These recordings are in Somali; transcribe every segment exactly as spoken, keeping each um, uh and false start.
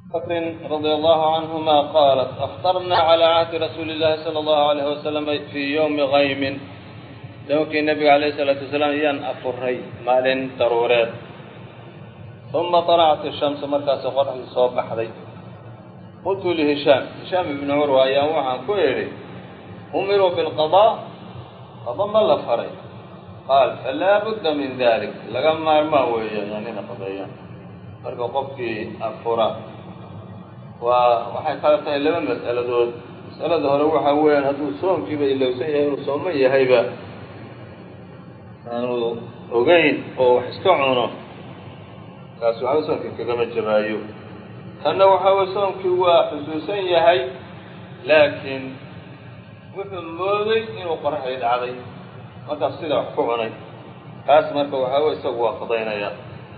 بكر رضي الله عنهما قالت أفطرنا على عهد رسول الله صلى الله عليه وسلم في يوم غيم لوكي النبي عليه الصلاة والسلام ين أفري مال ضرورات ثم طلعت الشمس مركز قرح الصوب بحري قلت لهشام هشام بن عروة يا وعن كويري أمروا بالقضاء قضاء ما الله فري قال فلا بد من ذلك لما ما هو يعني قضيا marka qofkii afura waa waxay kala tahay laba mas'aladood mas'alada hore waxa weeyaan hadduu soomkiiba ilowsan yahay inuu sooman yahayba aanu ogeyn oo wax iska cuno kaas waxa soomkii kagama jabaayo tanna waxa weeye soomkii waa xusuusan yahay laakiin wuxuu mooday inuu qoraxay dhacday markaas sida wax ku cunay kaas marka waxa weeye isagu waa qadaynaya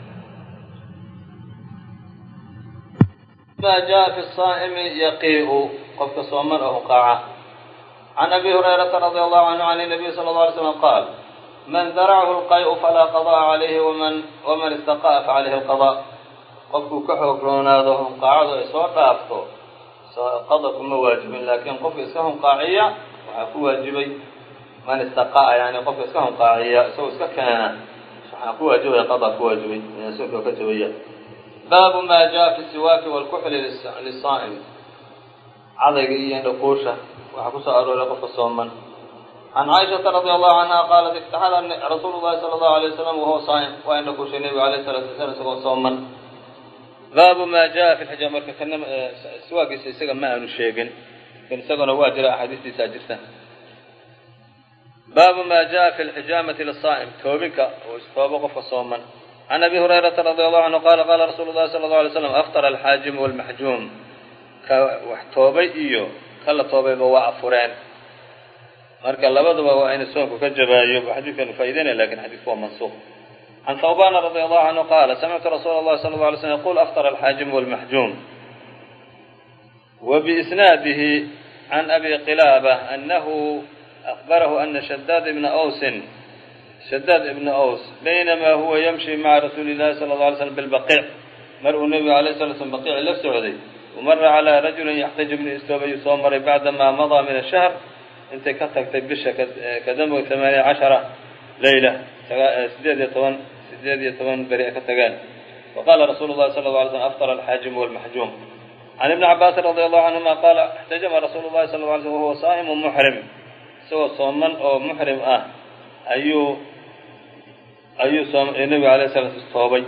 ما جاء في الصائم يقيء قفك صوما أو قاعة عن أبي هريرة رضي الله عنه عن النبي صلى الله عليه وسلم قال من ذرعه القيء فلا قضاء عليه ومن ومن استقاء فعليه القضاء قفك كحوك لوناده قاعده إسوات أفطو قضاكم واجب لكن قف إسكهم قاعية وحكو واجبي من استقاء يعني قف إسكهم قاعية سو إسككنا وحكو واجبي قضاك واجبي سوك وكتبية باب ما جاء في السواك والكحل للصائم عضيقيا نقوشة وحكوس أروا لقف الصوما عن عائشة رضي الله عنها قالت افتحل رسول الله صلى الله عليه وسلم وهو صائم وإن نقوش النبي عليه الصلاة والسلام وهو صوما باب ما جاء في الحجامة كان السواك يسيقا ما أنو الشيقين كان سيقنا واجر أحاديث ساجرته باب ما جاء في الحجامة للصائم توبك وقف صوما عن أبي هريرة رضي الله عنه قال قال رسول الله صلى الله عليه وسلم أفطر الحاجم والمحجوم كتوبي إيو كلا توبي بواع فران مركا لبضوا وإن السوق كجبا إيو بحديث كانوا فايدين لكن حديث هو منسوخ عن ثوبان رضي الله عنه قال سمعت رسول الله صلى الله عليه وسلم يقول أفطر الحاجم والمحجوم وبإسناده عن أبي قلابة أنه أخبره أن شداد بن أوس شداد ابن أوس بينما هو يمشي مع رسول الله صلى الله عليه وسلم بالبقيع مر النبي عليه الصلاة والسلام بقيع للسعودي ومر على رجل يحتج من إسلوب يصومر بعدما مضى من الشهر انت كتك تبشة كدمه ثمانية عشرة ليلة سديد يتوان سديد يتوان بريئة كتقال وقال رسول الله صلى الله عليه وسلم أفطر الحاجم والمحجوم عن ابن عباس رضي الله عنهما قال احتجم رسول الله صلى الله عليه وسلم وهو صائم محرم سوى صوما أو محرم آه أيو أيو صوم النبي عليه الصلاة والسلام توبي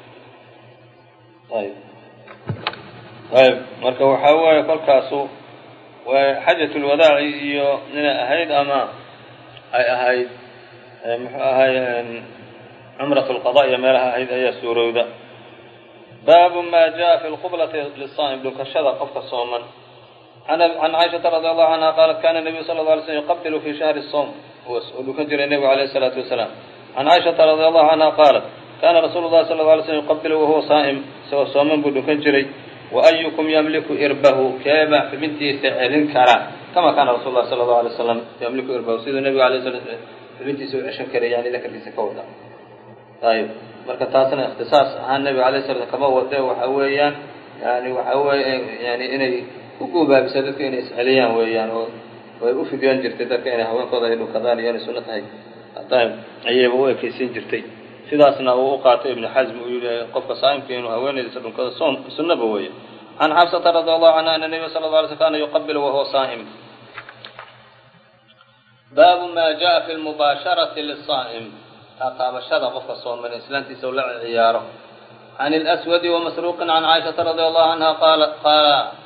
طيب طيب marka waxa weeye kolkaasu waa xajjatul wadaa'i iyo nina ahayd ama ay ahayd muxuu ahayd umratul qadaa iyo meelaha ahayd ayaa suurowda bab ma jaa fi al-qiblati lis-saa'im dukashada qofka sooman عن عن عائشة رضي الله عنها قالت كان النبي صلى الله عليه وسلم يقبل في شهر الصوم ودكجر النبي عليه الصلاة والسلام عن عائشة رضي الله عنها قالت كان رسول الله صلى الله عليه وسلم يقبل وهو صائم سوى صوما بدكجري وأيكم يملك إربه كما في بنتي سعرين كرا كما كان رسول الله صلى الله عليه وسلم يملك إربه سيد النبي عليه الصلاة والسلام في بنتي سوى عشان كرا يعني لك في سكوتا طيب marka taasna ikhtisaas ahaan nabi عليه الصلاة والسلام kama wada waxa weeyaan yani waxa weeyaan yani inay ku goobaabiso dadka inay isxaliyaan weeyaan oo way u fidiyaan jirtay dadka inay haweenkooda ay dhukadaan iyo inay sunnah tahay طيب ayay u ekaysiin jirtay sidaasna uu qaatay ibn Hazm uu yiri qofka saayimka inuu haweenayda dhunkada soom sunnaba weeye عن حفصة رضي الله عنها أن النبي صلى الله عليه وسلم كان يقبل وهو صائم باب ما جاء في المباشرة للصائم تقابشر قف الصوم من إسلام تسولع عياره عن الأسود ومسروق عن عائشة رضي الله عنها قال قال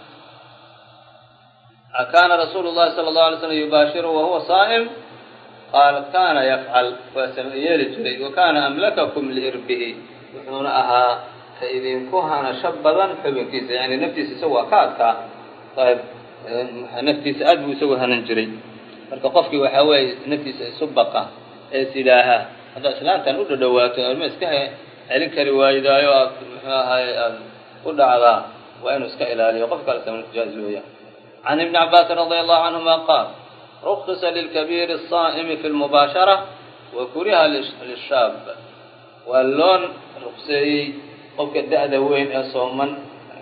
كان رسول الله صلى الله عليه وسلم يباشر وهو صائم قال كان يفعل ويرجري وكان أملككم لإربه وحناها فإذن كهنا شبضا حبنكيس يعني نفتيس سوى كاتكا طيب نفتيس أدو سوى هننجري فالقفك وحوي نفتيس سبقة سلاها هذا سلام تنود دوات المسكه عليك رواية أيوة هاي قد على وين اسكه إلى يقفك على سمن الجازوية عن ابن عباس رضي الله عنهما قال رخص للكبير الصائم في المباشرة وكره للشاب واللون رخصي قفك الدأد وين أصوما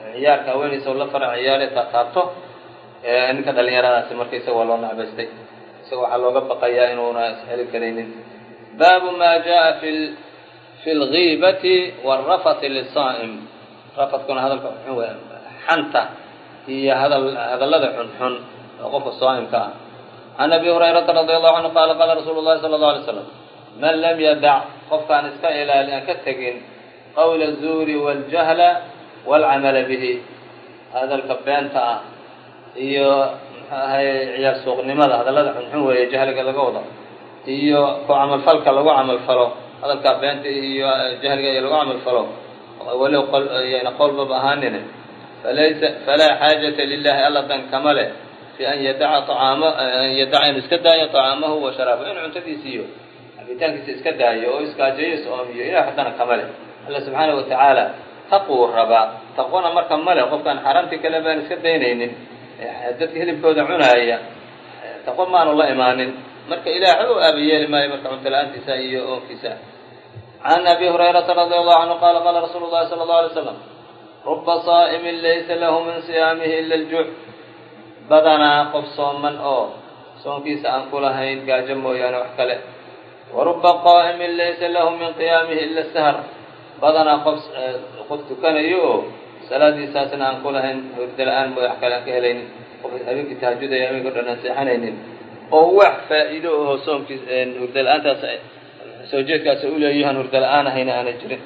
ciyaarka haweenaysa la fara ciyaare taataabto ninka dhalinyaradaasi marka isaga waa loo nacbaystay isaga waxaa looga baqayaa inuuna isheli karaynin baabu ma jaa fi fi lgiibati wاrafati lisaa'im rafadkuna hadalka xun wey xanta iyo hadal hadallada xunxun oo qofka saa'imka ah can abi hurayrata radi allahu canhu qaala qaala rasuulu llahi sala allahu alay slam man lam yadac qofkaan iska ilaali aan ka tegin qawla azuuri waاljahla wاlcamala bihi hadalka beenta ah iyo muxuu ahay ciyaar suuqnimada hadallada xunxun weeye jahliga laga wado iyo ku camalfalka lagu camalfalo hadalka beenta iyo jahliga iyo lagu camalfalo walow yana qowlbaba ahaanine falaysa falaa xaajata lilahi alla dan kama leh fi an yadaca acaama an yadaca inu iska daayo طacaamahu wa sharaabahu inu cuntadiisa iyo cabitaankiisa iska daayo oo iskaajeeyo is-oomiyo ilah haddana kama leh alla subxaanahu watacaala taquu rabaa taqwana marka male qofkaan xaaraamtii kale baan iska daynaynin dadka hilibkooda cunaaya taqwa maanu la imaanin marka ilaah u aabayeeli maayo marka cunto la-aantiisa iyo oonkiisa can abi hurayrata radi allahu canhu qaala qaala rasuulu llahi sala allahu alay slam ruba saa'imin laysa lahu min siyaamihi ila aljuuc badanaa qof sooman oo soonkiisa aan ku lahayn gaajo mooyaane wax kale wa ruba qaa'imin laysa lahu min qiyaamihi ila sahar badanaa qof qof tukanayo oo salaadiisaasna aan ku lahayn hurdo la-aan mooy wax kale aan ka helaynin qof habeenkii tahajudaya habeenka o dhan aan seexanaynin oo wax faa'iido aho soomkiis hurdo la-aantaas soo jeedkaas u leeyahan hurdo la-aan ahayna aanay jirin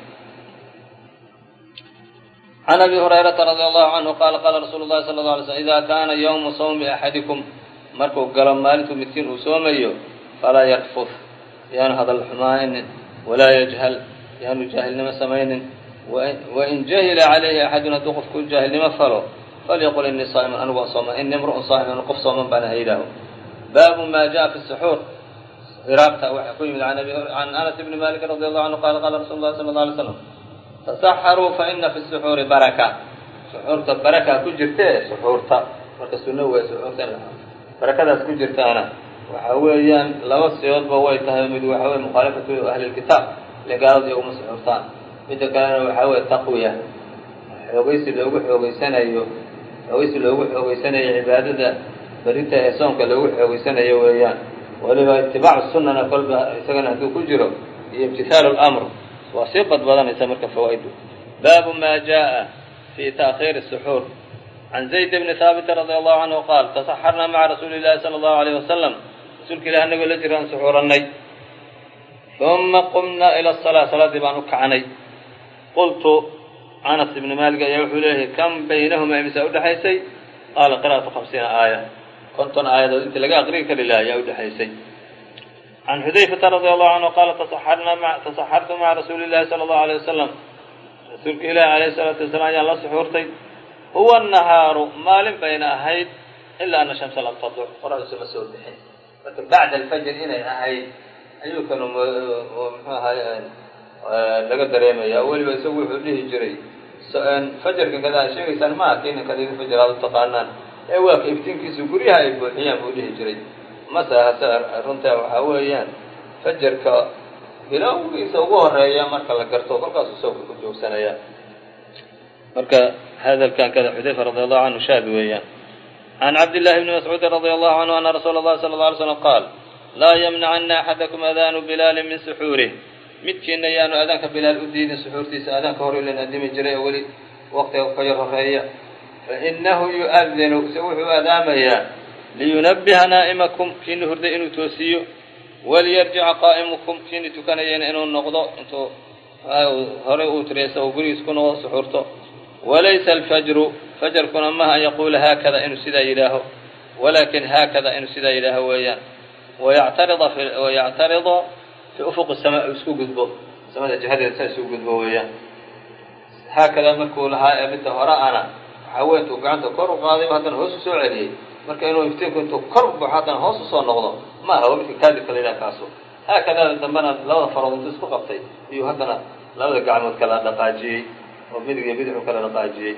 can abi hurayrata radi allahu canhu qaala qaala rasuulu llahi sala alla alay slm ida kaana yawmu sawmi axadikum markuu galo maalintuu midkiin uu soomayo falaa yarfud yaanu hadal xumaaynin walaa yajhal yaanu jaahilnimo samaynin wain jahila calayhi axadun hadduu qofku jaahilnimo falo falyaqul inii saa'iman anigu waan sooman ini imru'un saa'iman qof sooman baana hayidhaaho baabu ma jaءa fi suxuur hiraabta waxaa ku yimid can anas bni malik radi allahu canhu qaala qaala rasulu llahi sala alla alay slam tasaxaruu faina fi suxuuri baraka suxuurta baraka ku jirte suxuurta marka sunno wey suxuurta barakadaas ku jirtaana waxa weeyaan laba siyoodba way tahay mid waxa weye mukhaalafatu ahli lkitaab ile gaalada iyaguma suxuurtaan midda kalena waxaa weye taqwiya xoogaysi loogu xoogeysanayo xoogaysi loogu xoogeysanayo cibaadada barinta ee soonka loogu xoogeysanayo weeyaan waliba itibaacu sunnana kolba isagana hadduu ku jiro iyo imtihaalu lamr waa sii bad badanaysa marka fawaa'idu baabu ma jaa fi ta'khiiri الsuxuur can zayd bni haabit radi allahu canhu qaal tasaxarnaa maca rasuuli llahi sala allahu alayh wasalam rasuulka ilah anagoo la jiraan suxuurannay uma qumnaa ila asalaa salaaddii baan u kacnay qultu anas ibni maalik ayaa wuxuu leeyahay kam baynahumaa imisa udhexaysay qaala qira'atu hamsiina aaya konton aayadood intii laga aqri'i kari laha ayaa udhexaysay can xudayfata radi allahu canhu qaala tasaxartu maca rasuuli llahi sala allahu alayh wasalam rasuulka ilaahi alayhi salaatu wasalaam ayaan la suxuurtay huwa nahaaru maalin bayna ahayd ilaa ana shamsa lam tadluc qoraxdu sama soo bixin marka bacda alfajr inay ahayd ayuu kanu muxuu ahay laga dareemaya weliba isagu wuxuu dhihi jiray fajarka kada ad sheegaysaan ma akiina kadidi fajar aad u taqaanaan ee waa ka iftiinkiisu guryaha ay buuxiyaan buu dhihi jiray mase hase runtaa waxaa weeyaan fajarka bilowgiisa ugu horeeya marka la garto kolkaasuu soo ku joogsanaya marka hadalkan kada xudayfa radi allahu canhu shaad weeyaan can cabdillahi bni mascuudin radi allahu canhu ana rasuula allahi sala alla alay slam qaal laa yamnacana axadakum adaanu bilaalin min suxuurih midkiina yaanu aadaanka bilaal u diidin suxuurtiisa aadaanka hor ilan adimi jiray oo weli waqtiga ka yar horeeya fainahu yu'adinu se wuxuu aadaamayaa liyunabbiha naa'imakum kiina hurday inuu toosiyo waliyarjica qaa'imukum kiina tukanayana inuu noqdo intuu horey uu tiriyaysa oo gurigiis ku noqdo suxuurto walaysa alfajru fajarkuna maha an yaquula haakada inuu sidaa yidhaaho walaakin haakada inuu sidaa yidhaaho weeyaan wayactarida wayactarida fi ufuq samaa isku gudbo samada jihadeeda saa isku gudbo weeyaan haakada markuu lahaa ee midda hore ana waxaa wey intuu gacanta kor u qaadayba haddana hoos u soo celiyey marka inuu iftiinku intuu kor u baxo haddana hoos usoo noqdo ma aha waa midka kaadibka la yidhaha kaasu haakadaada dambena labada farood intuu isku qabtay iyuu haddana labada gacmood kala dhaqaajiyey oo midig iyo bidixu kala dhaqaajiyey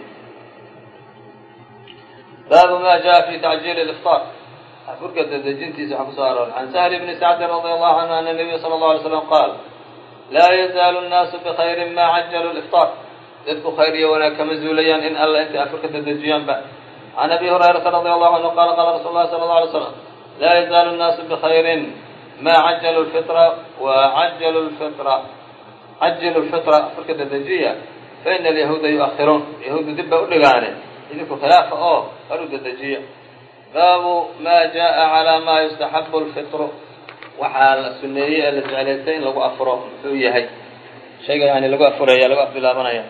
baabu ma jaa fi tacjiili iftaar afurka dadejintiisa waxaa kusoo arooray can sahli bni sacdin radi allahu canhu ana nabiya sala allahu alay slam qaal laa yazaalu nnaasu bikhayrin maa cajalu liftaar dadku khayr iyo wanaag kama zuulayaan in alla intay afur ka dedejiyaanba. can abi hurayrata radi allahu canhu qaala qaala rasuulu llahi sala allau alay slam laa yazaalu nnaasu bikhayrin maa cajalu lfitra wa cajalu lfitra cajilu lfitra afurka dedejiya fa ina alyahuuda yu-akhiruun yahuudda dib bay u dhigaane idinku khilaafa oo hor u dedejiya. baabu maa jaa calaa maa yustaxabu lfitru waxaa la suneeyey ee la jeclaystay in lagu afuro muxuu yahay shayga yani lagu afuraya lagu afbilaabanaya.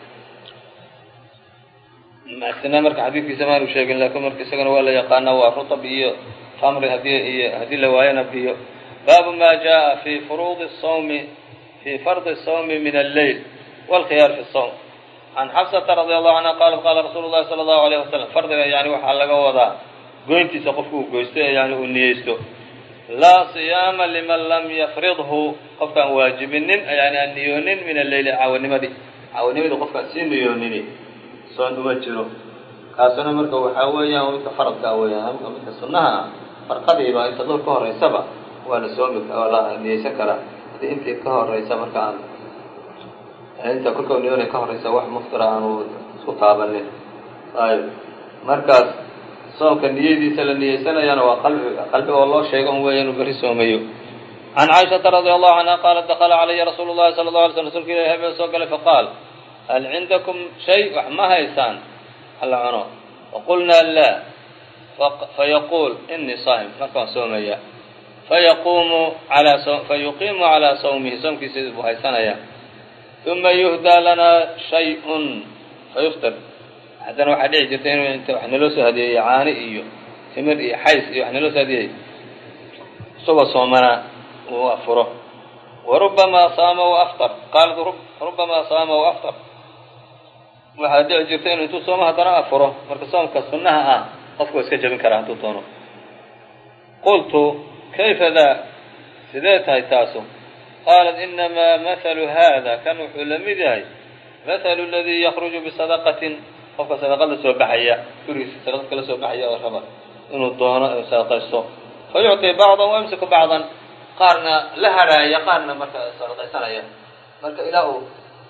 macsina marka xadiidkiisa maanu sheegin laakiin marka isagana waa la yaqaana waa rutab iyo tamri hadii iyo haddii la waayana biyo. baabu ma jaa fi furuudi sawmi fi fardi sawmi min alleyl wاlkhiyaar fi sawm. can xafsata radi allahu canha qaalat qaala rasuulu llahi sala allahu alayh wasalam fardiga yani waxaa laga wadaa goyntiisa qofku uu goysto ee yani uu niyeysto. laa siyaama liman lam yafridhu qofkaan waajibinin yani aan niyoonin min alleyli caawanimadii caawanimadii qofkaan sii niyoonini soon uma jiro. kaasuna marka waxaa weeyaan midka faradka weeyaan midka sunnaha ah farqadiiba inta dul ka horeysaba waa la soomi waa la niyeysan karaa hadii intii ka horeysa marka aan inta kolka niyoona ka horeysa wax muftira aanu isku taabanin. ayb markaas soonka niyadiisa la niyeysanayana waa qalbi qalbi oo loo sheego un weeya inuu beri soomayo. can caaishata radi allahu canha qaalat dakala calaya rasuulu llahi sala allahu alay slam rasuulka ilahi habeen soo galay faqaal hal cindakum shay wax ma haysaan hala cuno faqulnaa laa fayaquul inii saa'im markaan soomaya fayaquumu alaa fayuqiimu calaa sawmihi soomkiisa buu haysanaya uma yuhdaa lanaa shay-un fayuftir. haddana waxaa dhici jirta inuu inta wax naloo soo hadiyeeyey caani iyo timir iyo xays iyo wax naloo soo hadiyey isagoo soomanaa uu afuro. warubamaa saama waaftar qaalat rubamaa saama waaftar waxaa dhici jirta inuu intuu soomo haddana afuro marka soomka sunnaha ah qofku waa iska jabin karaa hadduu doono. qultu kayfa daa sidee tahay taasu qaalat inamaa mathalu haada kan wuxuu la mid yahay mathalu aladii yakruju bisadaqatin qofka sadaqad la soo baxaya gurigiisa sadaqad kala soo baxaya oo raba inuu doono inuu sadaqaysto fayucطi bacdan wayamsiku bacdan qaarna la haraaya qaarna marka sadaqaysanaya marka ilaa uu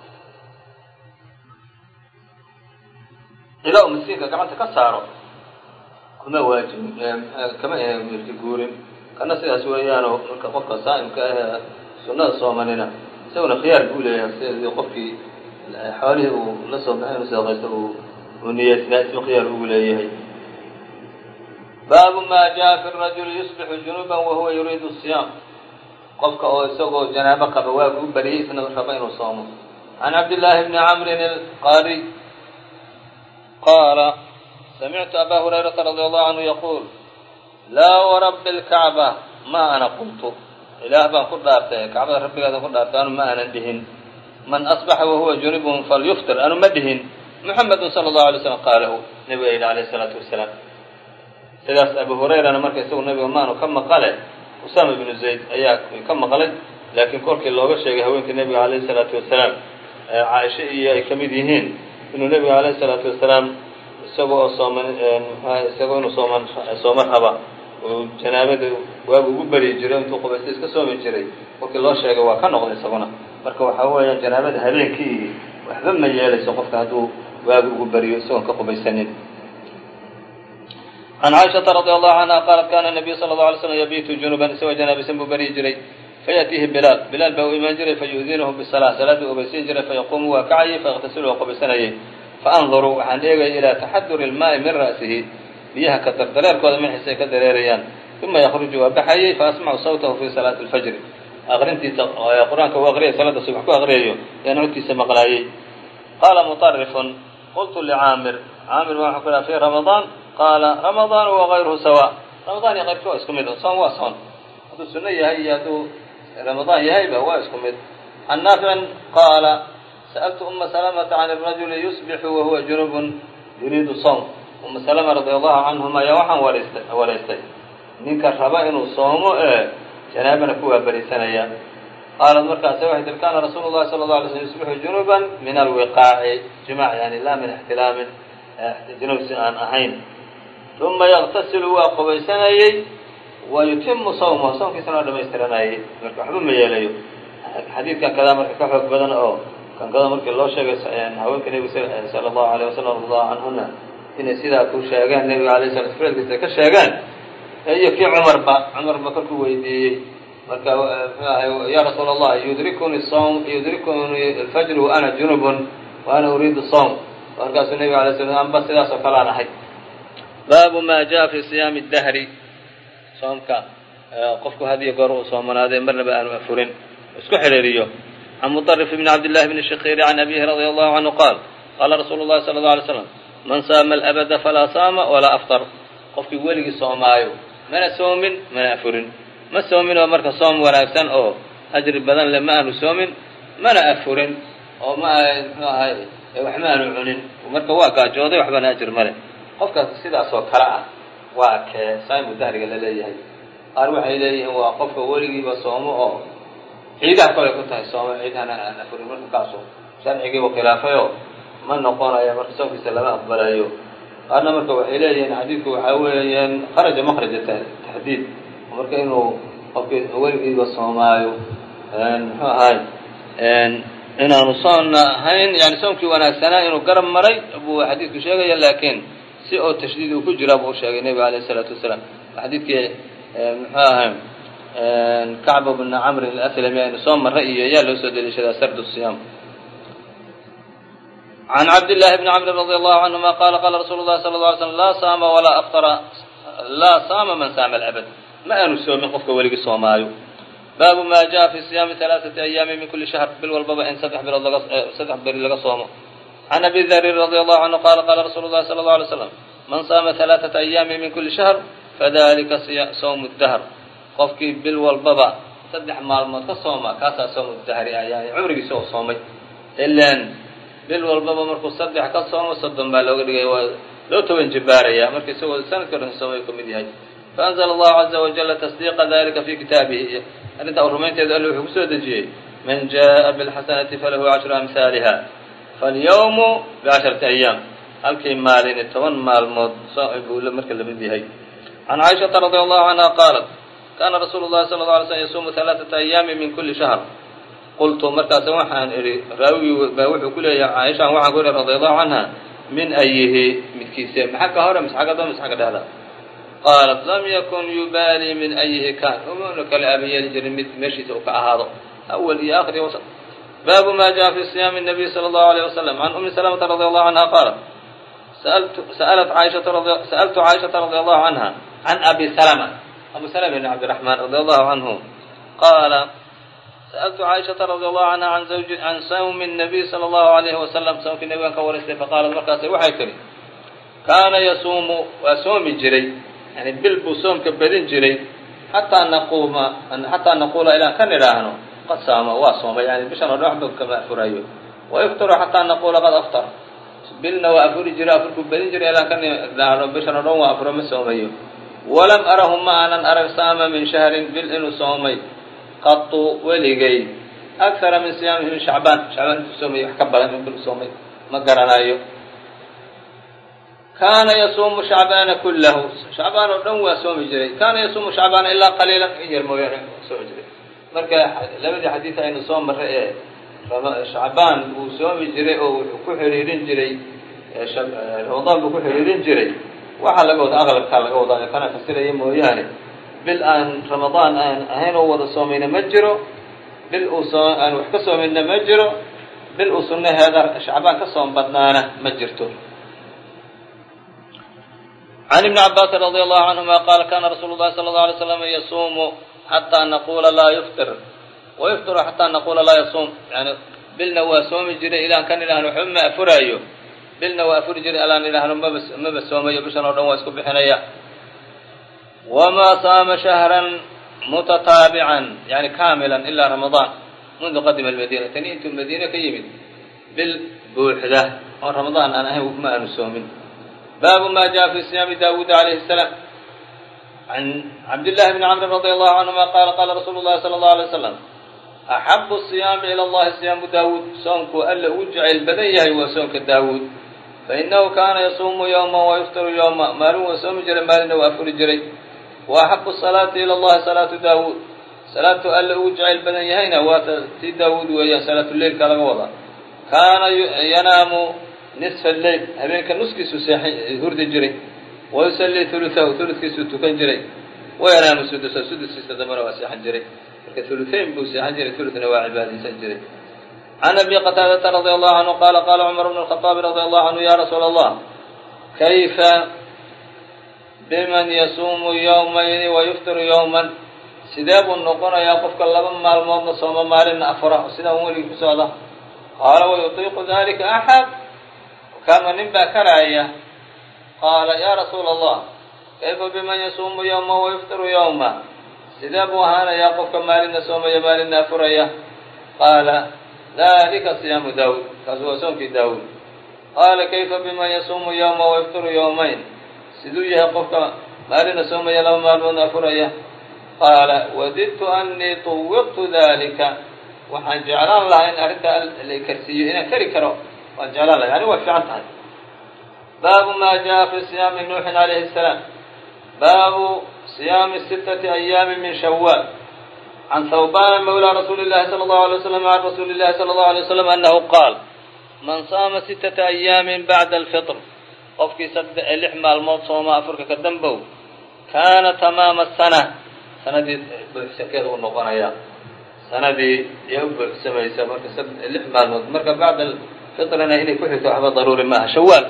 ilaa uu miskiinka gacanta ka saaro kuma waajib kama mirti guurin kana sidaas weeyaanoo marka qofka saa'imka ah sunnada soomanina isaguna khiyaar buu leeyahay sidii qofkii xoolihii uu la soo baxay inuu sadaqaysto uu niyeysnaa ismu khiyaar ugu leeyahay. baabu ma jaa fi rajuli yusbixu junuban wahuwa yuriidu siyaam qofka oo isagoo janaabo qaba waagu u bariyay isna raba inuu soomo. can cabdillaahi bni camrin alqaari qaala samictu abaa hurayrata radi allahu canhu yaquul laa warabbi lkacba ma ana qultu ilaah baan ku dhaartay kacbada rabbigeeda ku dhaartay anu ma aanan dhihin man asbaxa wahuwa junubun falyuftir anu ma dhihin muxamedun sala allahu alay slam qaalahu nabiga yidhi alayh isalaatu wasalaam. sidaas abu hurayrana marka isagu nabiga maanu ka maqale usaama binu zayd ayaa ka maqlay laakiin korkii looga sheegay haweenkii nabiga alayh isalaatu wasalaam caaisha iyo ay kamid yihiin inuu nabiga alayh isalaatu wasalaam isagoo oo sooman isagoo inuu sooman sooman raba oo janaabada waagu ugu bari jiray intuu qubaysta iska soomi jiray kolkii loo sheegay waa ka noqday isaguna marka waxaa weeyaan janaabada habeenkii waxba ma yeelayso qofka hadduu waagu ugu bariyo isagoon ka qubaysanin. can caaishata radi allahu canha qaalat kana nabiyu sala allahu alay slam yabiitu junuban isagoo janaabisan buu baryi jiray fayaatiihi bilaal bilaal baa u imaan jiray fayu'dinuhu bisalaa salaaduu obaysiin jiray fayaquumu waa kacayay fayaktasilu waa qubaysanayay faanduruu waxaan eegaya ilaa taxaduri ilmaa'i min ra'sihi biyaha ka dardareerkooda madaxiisa ay ka dareerayaan uma yakruju waa baxayay faasmacu sawtahu fi salaati alfajri aqrintiisa qur-aanka uu aqriyay salaada subax ku aqriyayo yaan codkiisa maqlaayay. qaala muطarifun qultu licaamir caamir baa wuxuu ku dhaha fi ramadaan qaala ramadaan wagayruhu sawa ramadaan iyo qayrkii waa isku mid soon waa soon hadduu sunno yahay iyo hadduu ramadaan yahayba waa isku mid. can naaficin qaala sa'altu uma salamata can arajuli yusbixu wahuwa junubun yuriidu sawm uma salama radi allahu canhuma ayaa waxaan wareystay wareystay ninka raba inuu soomo ee janaabana ku waabarisanaya. qaalat markaase waxay tir kaana rasuulu llahi sala allahu alay slm yusbixu junuban min alwiqaaci jimaac yani laa min ixtilaamin junubsi aan ahayn uma yaktasilu waa qubaysanayey wa yutimu sawmahu soomkiisana waa dhamaystiranayay marka waxba ma yeelayo. xadiidkan kadaa marka ka xoog badan oo kan kada markii loo sheegay haweenka nebiga sala allahu alayh wasalam radiyallahu canhuna inay sidaa ku sheegaan nebiga alayh sala ficilkiisa ka sheegaan iyo kii cumarba cumarba kolkuu weydiiyey marka muxuu ahay ya rasuula allah yudrikuni sawm yudrikuni alfajr wa ana junubun wa ana uriidu sawm markaasuu nebiga alay sala amba sidaas oo kale aan ahay baabu ma jaa fi siyaami dahri soomka qofku hadiyo goor uu soomanaaday marnaba aanu afurin isku xiriiriyo can muطarif bn cabdillahi bni shakiiri can abihi radia allahu canhu qaal qaala rasuulu llahi sala allau alay slam man saama alabada falaa saama walaa aftar qofkii weligii soomaayo mana soomin mana afurin ma soomin oo marka soom wanaagsan oo ajri badan le ma aanu soomin mana afurin oo ma muxuu ahay wax ma aanu cunin marka waa gaajooday waxbana ajir male qofkaas sidaas oo kale ah waa kee saamu dahriga la leeyahay qaar waxay leeyihiin waa qofka weligiiba soomo oo ciidaha kale ku tahay sooma ciidahana aan afurin marka kaasoo sharcigiiba khilaafayoo ma noqonayo marka soomkiisa lama aqbalayo qaarna marka waxay leeyihiin xadiidku waxaa weeyaan kharaja makhraja taxdiid marka inuu qofkii weligiiba soomaayo muxuu ahay inaanu soonna ahayn yani soomkii wanaagsanaa inuu garab maray buu xadiidku sheegaya laakiin si oo tashdiid uu ku jira buu sheegay nebiga alayh isalaatu wasalaam xadiidkii muxuu ahay kacb bna camr aslami aynu soo maray iyo ayaa loo soo deliishadaa sard siyaam can cabdillahi bni camri radi allahu canhuma qaala qaala rasuulu llahi sala lla alay slam laa saama walaa aftara laa saama man saama alabad ma aanu soomin qofka weligii soomaayo baabu ma jaa fi siyaami alaaثati ayaami min kuli shahr bil walbaba in saddex bilood laga saddex beri laga soomo can abi darin radi allahu canhu qaala qaala rasuulu llahi sala allau alay slam man saama alaaثata ayaami min kuli shahr fadalika sawmu dahr qofkii bil walbaba saddex maalmood ka sooma kaasaa sawmu dahri ah yani cumrigiisa oo soomay ilaan bil walbaba markuu saddex ka soomo soddon baa looga dhigaya waa loo toban jibaaraya marka isagoo sanadka dhan soomay ka mid yahay faanzla allahu caza wajala tasdiiqa dalika fi kitaabihi arrintaa rumaynteeda alle wuxuu kusoo dejiyey man jaa bilxasanati falahu cashru amhaaliha falyawmu bicasharati ayaam halkii maalini toban maalmood buu marka lamid yahay can caaishata radi allahu canha qaalat kaana rasuulu llahi sala alla alay slm yasuumu alaaثata ayaami min kuli shahr qultu markaas waxaan idhi raawigii baa wuxuu ku leeyahay caaishaan waxaan ku ihi radi allahu canha min ayihi midkiise maxaa ka hore mise xagga daba mise xagga dhexda qaalat lam yakun yubaali min ayihi kaan umanu kale abayeeli jirin mid meeshiisa uu ka ahaado awal iyo akhir iyo wasat baabu ma jaa fi siyaami nabiy sala allahu alayh wasalam can umi salamata radi allahu canha qaalat sa'altu sa'alat caaishata sa'altu caaishata radi allahu canha can abi salama abu salama ibn cabdiraxmaan radi allahu canhu qaala sa'altu caaishata radi allahu canha can zawji can sawmi nabiy sala allahu alayhi wasalam soomkii nabigan ka waraystay faqaalat markaasay waxay tihi kaana yasuumu waa soomi jiray yani bil buu soomka badin jiray xataa naquuma xataa naquula ilaan ka nidhaahno qad saama waa soomay yani bishan oo dhan waxba kama afurayo wayuftaru xataa naquula qad aftar bilna waa afuri jiray afurkuu badin jiray ilaan ka nidhaahno bishan oo dhan waa afuro ma soomayo walam arahu ma aanan arag saama min shahrin bil inuu soomay qatu weligay akara min siyaamihi min shacbaan shacbaan intuu soomay wax ka badan in bil soomay ma garanayo kaana yasuumu shacbaana kullahu shacbaan oo dhan waa soomi jiray kaana yasuumu shacbaana ilaa qaliilan in yar mooyaane soomi jiray marka labadii xadiid aynu soo marray ee shacbaan uu soomi jiray oo wuxuu ku xiriirin jiray ramadaan buu ku xiriirin jiray waxaa laga wadaa aqlabkaa laga wadaa kana fasiraya mooyaane bil aan ramadaan aan ahayn oo wada soomayna ma jiro bil uu soo aan wax ka soomayna ma jiro bil uu sunnaheeda shacbaan ka soom badnaana ma jirto can ibni cabaasin radi allahu canhuma qaala kana rasuulu llahi sala allau alay slam yasuumu xataa naquula laa yuftir wayuftiru xataa naquula laa yasuum yani bilna waa soomi jiray ilaan kan idhaahno waxba ma afuraayo bilna waa afuri jiray alaan idhaahno maba maba soomayo bishan oo dhan waa isku bixinaya wamaa saama shahran mutataabican yani kaamilan ilaa ramadaan mundu qadima almadiina tani intuu madiine ka yimid bil buuxda oo ramadaan aan ahayn ma aanu soomin baabu ma jaa fi siyaami daawuud alayhi الsalaam can cabdillahi bni camrin radi allahu canhuma qaala qaala rasuulu llahi sala allahu alay wasalam axabu siyaami ila allahi siyaamu daawuud soomkuu alla ugu jacayl badan yahay waa soomka daawuud fainahu kaana yasuumu yowma wayuftiru yowma maalin waa soomi jiray maalinna waa afuri jiray wa axabu salaati ila allahi salaatu daawuud salaatu alla ugu jacayl badan yahayna waa tii daawuud weeyaan salaatuleilka laga wadaa kaana yanaamu nisfa alleyl habeenka nuskiisuu hurdi jiray wayusallii huluثahu huludkiisuu tukan jiray wayanaamu sudusa suduskiisa dambana waa seexan jiray marka huluثayn buu seexan jiray huludna waa cibaadaysan jiray can abi qataadata radi allahu canhu qaala qaala cumar bn الkhaطaabi radi allahu canhu ya rasuula allah kayfa biman yasuumu yawmayni wayuftiru yawman sidee buu noqonayaa qofka laba maalmoodna sooma maalinna afura sidaa un weligii ku socda qaala wayutiiqu dalika axad kama nin baa karaaya qaala ya rasuula allah kayfa biman yasuumu yawma wayuftiru yawma sidee buu ahaanayaa qofka maalinna soomaya maalinna afuraya qaala dalika siyaamu daawuud kaas waa soonkii daawuud qaala kayfa biman yasuumu yawma wayuftiru yawmayn siduu yahay qofka maalinna soomaya laba maalmoodna afuraya qaala wadidtu annii tuwiqtu dalika waxaan jeclaan lahaa in arrintaa la karsiiyo inaan kari karo waan jeclaan lahay yani waa fiican tahay baabu ma jaa fi siyaami nuuxin calayhi الsalaam baabu siyaami sittati ayaami min shawaal can hawbana mawla rasuuli اllahi salى اllahu alay waslam can rasuuli اllahi salى اllahu alay waslam annahu qaal man saama sittata ayaamin bacda alfitr qofkii lix maalmood sooma afurka ka dambow kaana tamaama sana sanadii buuxsankeeda u noqonaya sanadii iyo u buuxsamaysa marka lix maalmood marka bacda alfitrna inay ku xigto waxba daruuri maaha shawaal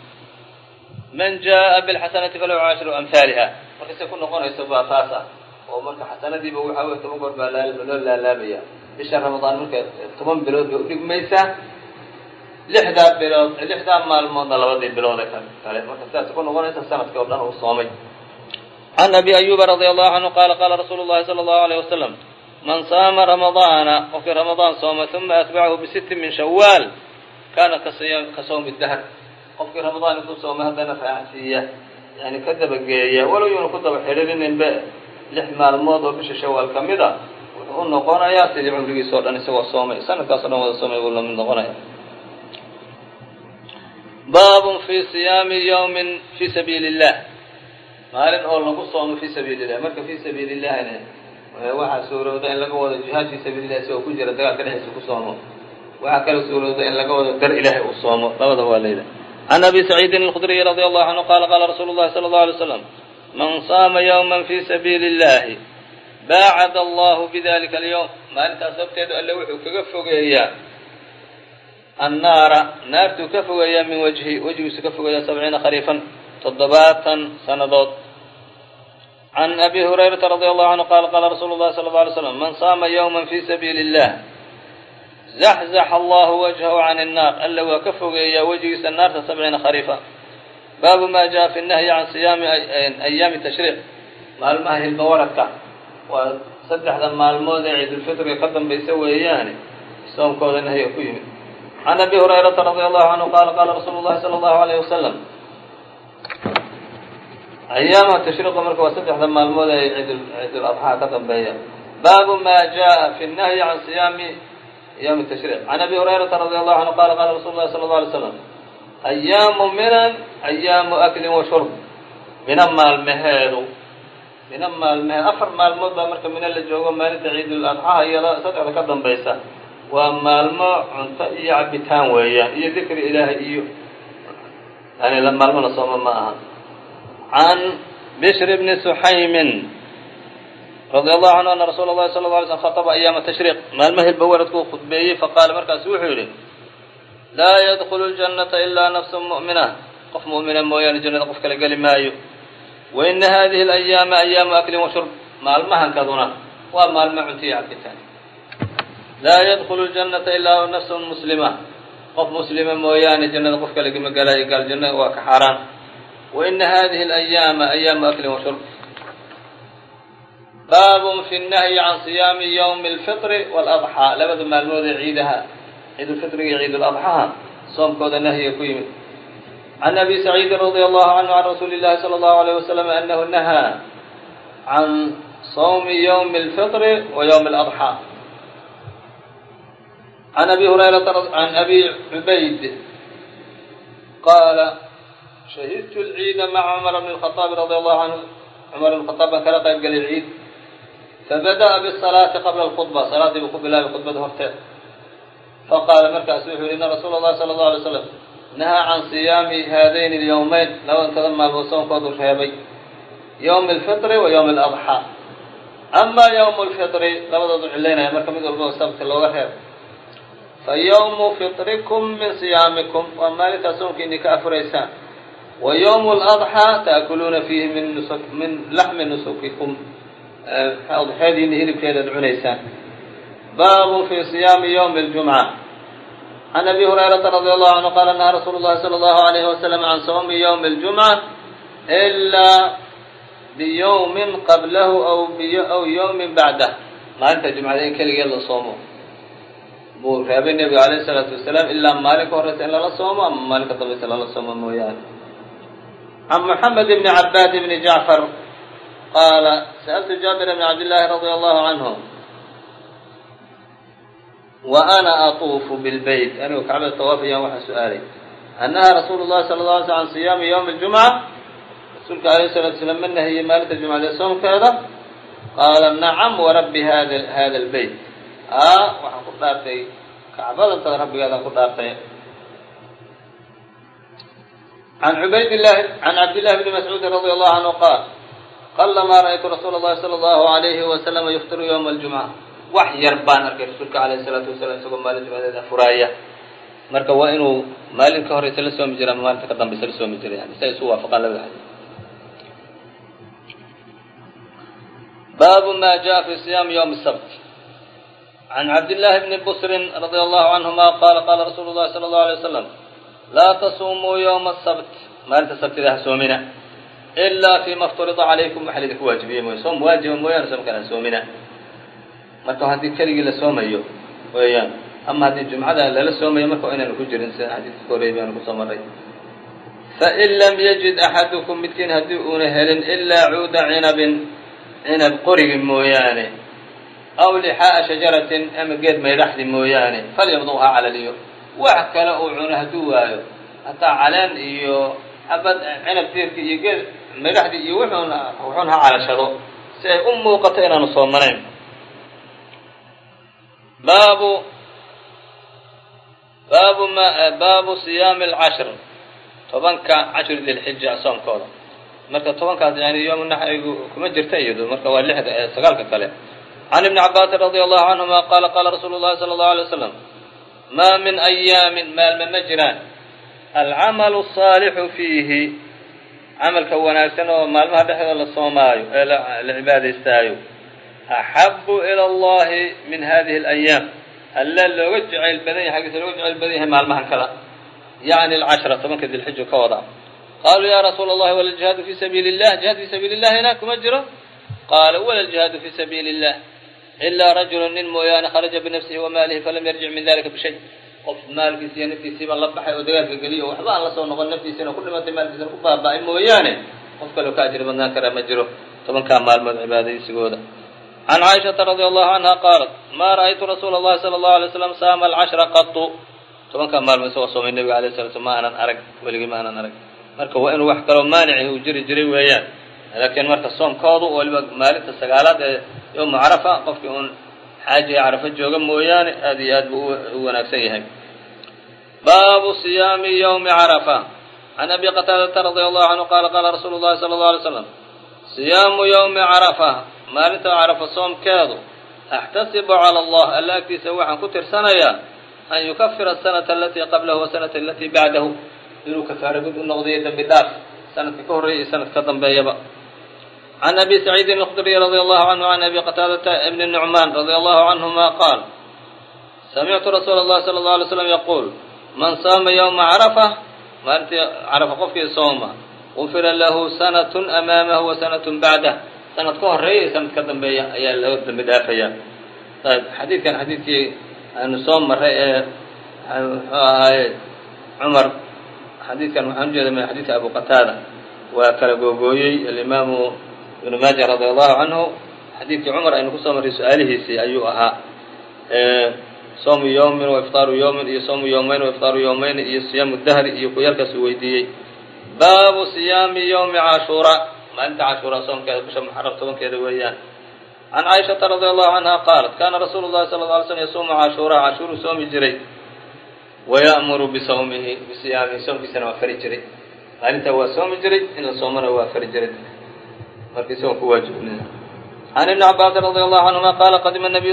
man jaa bilxasanati falahu cashiru amhaaliha marka say ku noqonayso baa taas ah oo marka xasanadiiba waxa wey toban goor baa loo laalaabaya bisha ramadaan marka toban bilood bay udhigmaysaa lixdaa bilood lixdaa maalmoodna labadii bilood kale marka sidaas ku noqonaysa sanadka oo dhan uu soomay can abi ayuba radi allahu canhu qaala qaala rasuulu llahi sala allahu alayh wasalam man saama ramadaana qofkii ramadaan sooma uma atbacahu bisitti min shawaal kaana ka sawmi dahr qofkii ramadaan intuu soomay haddana raacsiiya yani ka dabageeya walow yuuna ku daba xidhiirinninba lix maalmood oo bisha shawaal ka mid a wuxuu u noqonayaa sidii cumrigiisa o dhan isagoo soomay sanadkaas o dhan wada soomay buu lamid noqonaya baabun fii siyaami yawmin fii sabiili illah maalin oo lagu soomo fii sabiili illah marka fii sabiili illahina waxaa suurowda in laga wado jihaad fii sabiili illah isagoo ku jira dagaalka dhexdiisa ku soomo waxaa kala suurowda in laga wado dar ilaahay uu soomo labada waa layla can abi saciidin alkhudriyi radi allahu canhu qaala qaala rasuulu llahi sala allahu alay slam man saama yawman fii sabiili illahi baacada allahu bidalika alyawm maalintaas sababteedu alle wuxuu kaga fogeeyaa annaara naartuu ka fogeeyaa min wajhi wejigiisu ka fogeeyaa sabciina khariifan toddobaatan sanadood can abi hurayrata radi allahu canhu qaala qaala rasuulu llahi sala allau alay slam man saama yawman fii sabiili illah zaxzaxa allahu wajhahu can innaar alla waa ka fogeeyaa wejigiisa naarta sabciina khariifa baabu ma jaa fi nahyi can siyaami ayaami tashriiq maalmaha hilba waradka waa saddexda maalmood ee ciidulfitriga ka dambaysa weeyaane soomkooda nahyiga ku yimid can abi hurayrata radi allahu canhu qaala qaala rasuulu llahi sala allahu alayh wasalam ayaamaha tashriiqa marka waa saddexda maalmood ee ciidul adxaa ka dambeeya baabu ma jaa fi nahyi can siyaami ayaami tashriiq can abi hurayrata radi allahu canhu qaala qaala rasulu llahi sala allahu alay slam ayaamu minan ayaamu aklin wa shurb mina maalmaheedu mina maalmaheed afar maalmood baa marka mina la joogo maalinta ciidul adxaha iyo saddexda ka dambaysa waa maalmo cunto iyo cabitaan weeyaan iyo dikri ilaahay iyo yani maalmo la sooma ma aha can bishr bni suxaymin radi allahu canhu ana rasuula llahi sala la alay slm khataba ayaama tashriiq maalmo hilba waradkuu khudbeeyey faqaala markaasu wuxuu yidhi laa yadkulu ljannata ilaa nafsun mu'mina qof mu'mina mooyaane jannada qof kala geli maayo wa ina hadihi alayaama ayaamu aklin wa shurb maalmahankaduna waa maalmo cunto iyo cabitaan laa yadkulu ljannata ilaa nafsun muslima qof muslima mooyaane jannada qof kale gama galaayo gaal jannada waa ka xaaraan wa ina hadihi alayaama ayaamu aklin wa shurb baabun fi nnahyi can siyaami yawmi alfitri waaladxaa labada maalmood ee ciidaha ciidulfitriga iyo ciiduladxaha soomkooda nahyiga ku yimid can abi saciidin radi allahu canhu can rasuuli llahi sala allahu alayh wasalam anahu nahaa can sawmi yawmi alfitri wa yawmi aladxaa can abi hurayrata can abi cubayd qaala shahidtu alciida maca cumar bni lkhaaabi radi allahu canhu cumar bn khaaab baan kala qayb galay ciid fabada'a bisalaati qabla alkhudba salaaddii buu ku bilaabay khudbada horteed faqaala markaasu wuxuu yihi ina rasuula اllahi salى اllahu alay slam nahaa can siyaami haadayn اlyawmayn labadan kada maalmood soonkoodu reebay ywmi اlfitri wa ywmi اladxaa ama ywmu lfitri labadoodu cilaynaya marka mid walba sabti looga reebo fa ywmu fitrikum min siyaamikum waa maalintaa soonkiini ka afuraysaan wa ywmu اladxaa taakuluuna fiihi min min laxmi nusukikum adxeediina hilibkeedaad cunaysaan baabu fi siyaami ywmi اljumca can abi hurayrata radi allahu canhu qaala nahaa rasuulu llahi salى allahu alayhi wasalam can sawmi ywmi اljumca ilaa biyawmin qablahu aw aw yawmin bacdah maalinta jumcada in keligeed la soomo buu reebay nebiga alayh isalaatu wasalaam ilaa maalinka horeysa in lala soomo ama maalinka dambeysa lala soomo mooyaane can moxamed bni cabaad bni jacfar qaala sa'altu jaabir bni cabdillaahi radia allahu canhu wa ana atuufu bilbeyt anigu kacbada tawaafayaan waxaa su-aalay annaha rasuulu llahi sala la alay sl can siyaami ywmi اljumca rasuulka alayh salatu wasalaam ma nahiyey maalinta jumcadee soomkeeda qaala nacam warabbi hada hada albeyt aa waxaan ku dhaartay kacbadantada rabbigeedaan ku dhaartay can cubaydillahi can cabdillahi bni mascuudin radi allahu canhu qaal qala maa ra'aytu rasuula اllahi salى allahu alayhi wasalama yuftiru ywma aljumca wax yar baan arkay rasuulka alayh salaatu wasalaam isagoo maalin jumcadeeda furaaya marka waa inuu maalin ka horeysa la soomi jira ama maalinta ka dambeysa la soomi jiray yani si ay isu waafaqaan labada xadiis baabu ma jaءa fi siyaami ywmi الsabt can cabdillaahi bni busrin radia allahu canhuma qaala qaala rasuulu llahi sala allahu alay wasalam laa tasumuu ywma asabt maalinta sabtida ha soomina ilaa fima ifturida calaykum waxa laydinku waajibiyey mooye soom waajiba mooyaane soomkaan ha soomina marka haddii keligii la soomayo weeyaan ama haddii jumcada lala soomayo marka waa inaanu ku jirin sida xadiidka ka horreeyay baanu kusoo marray fain lam yajid axadukum midkiin haddii uuna helin ilaa cuuda cinabin cinab qorigi mooyaane aw lixaa'a shajaratin ama geed maydhaxdi mooyaane falyamduha calaliyo wax kale uu cuno hadduu waayo hataa caleen iyo xabad cinab tiirki iyo geed maydhaxdi iyo wuxuun wuxuun ha calashado si ay u muuqato inaanu soomanayn baabu baabu ma baabu siyaami alcashr tobanka cashri dilxija soomkooda marka tobankaas yani yom naxrigu kuma jirta iyado marka waa lixda ee sagaalka kale can ibni cabaasin radia allahu canhuma qaala qaala rasuulu llahi sala allahu alay wasalam maa min ayaamin maalma ma jiraan alcamalu asaalixu fiihi camalka wanaagsan oo maalmaha dhexdooda la soomaayo ee la cibaadaystaayo axabu ila allahi min hadihi alayaam alla looga jecayl badan yahay xaggiisa looga jecayl badan yahay maalmahan kala yacni alcashra tobanka dilxija ka wada qaaluu ya rasuula allahi wala aljihaadu fi sabiili illah jihaad fi sabiili illahina kuma jiro qaala wala aljihaadu fi sabiili illah ilaa rajulu nin mooyaane kharaja binafsihi wa maalihi falam yarjic min dalika bishay qof maalkiisa iyo naftiisiiba la baxay oo dagaalka geliyo o waxba aan la soo noqon naftiisina ku dhimatay maalkiisana ku baaba'ay mooyaane qof kaloo ka ajri badnaan karaa ma jiro tobankaa maalmood cibaadaysigooda can caaishata radia allahu canha qaalat maa ra'aytu rasuula allahi sala allahu alay slam saama alcashra qatu tobankaa maalmood isagoo soomay nebiga alayh sala slam ma aanan arag weligii ma aanan arag marka waa inuu wax kaloo maanici uu jiri jiray weeyaan laakiin marka soomkoodu waliba maalinta sagaalaad ee yowma carafa qofkii uun xaaji ee carafa jooga mooyaane aad iyo aad buu u wanaagsan yahay baabu siyaami ywmi carafa can abi qataadata radia allahu canhu qaala qaala rasuulu llahi sala allahu alay slam siyaamu ywmi carafa maalinta carafa soomkeedu axtasibu cala allah alla agtiisa waxaan ku tirsanayaa an yukafira asanata alatii qablahu wasanata alatii bacdahu inuu kafaara gud u noqdayo dembi dhaaf sanadka ka horreeya iyo sanadka ka dambeeyaba can abi saciidin alkhudriy radia allahu canhu can abi qataadata ibni nucmaan radia allahu canhuma qaal samictu rasuula allahi sala allahu alay slam yaquul man saama ywma carafa maalintii carafa qofkii sooma gufira lahu sanatun amaamahu wa sanatun bacdah sanad ka horreeya iyo sanad ka dambeeya ayaa loo dembi dhaafayaa ayb xadiidkan xadiidkii aanu soo marray ee muxuu ahaaye cumar xadiidkan waxaan ujeeda min xadiidka abu qataada waa kala googooyey alimaamu ibnu maaja radia allahu canhu xadiidkii cumar aynu kusoo marray su-aalihiisii ayuu ahaa soomu yawmin wa iftaaru yawmin iyo soomu yawmayn wa iftaaru yawmayni iyo siyaamu dahri iyo kuyalkaas uu weydiiyey baabu siyaami ywmi cashuura maalinta cashuura soomkeeda bisha muxaram tobankeeda weeyaan can caaishata radia allahu canha qaalat kaana rasuulu llahi sala lla alay slm yasuumu cashuura cashuuruu soomi jiray waya'muru bisawmihi bisiyaamihi soomkiisana waa fari jiray maalintaa waa soomi jiray in la soomana waa fari jiray markii soomku waajibnaa can ibni cabaasin radi allahu canhuma qaala qadima nabiy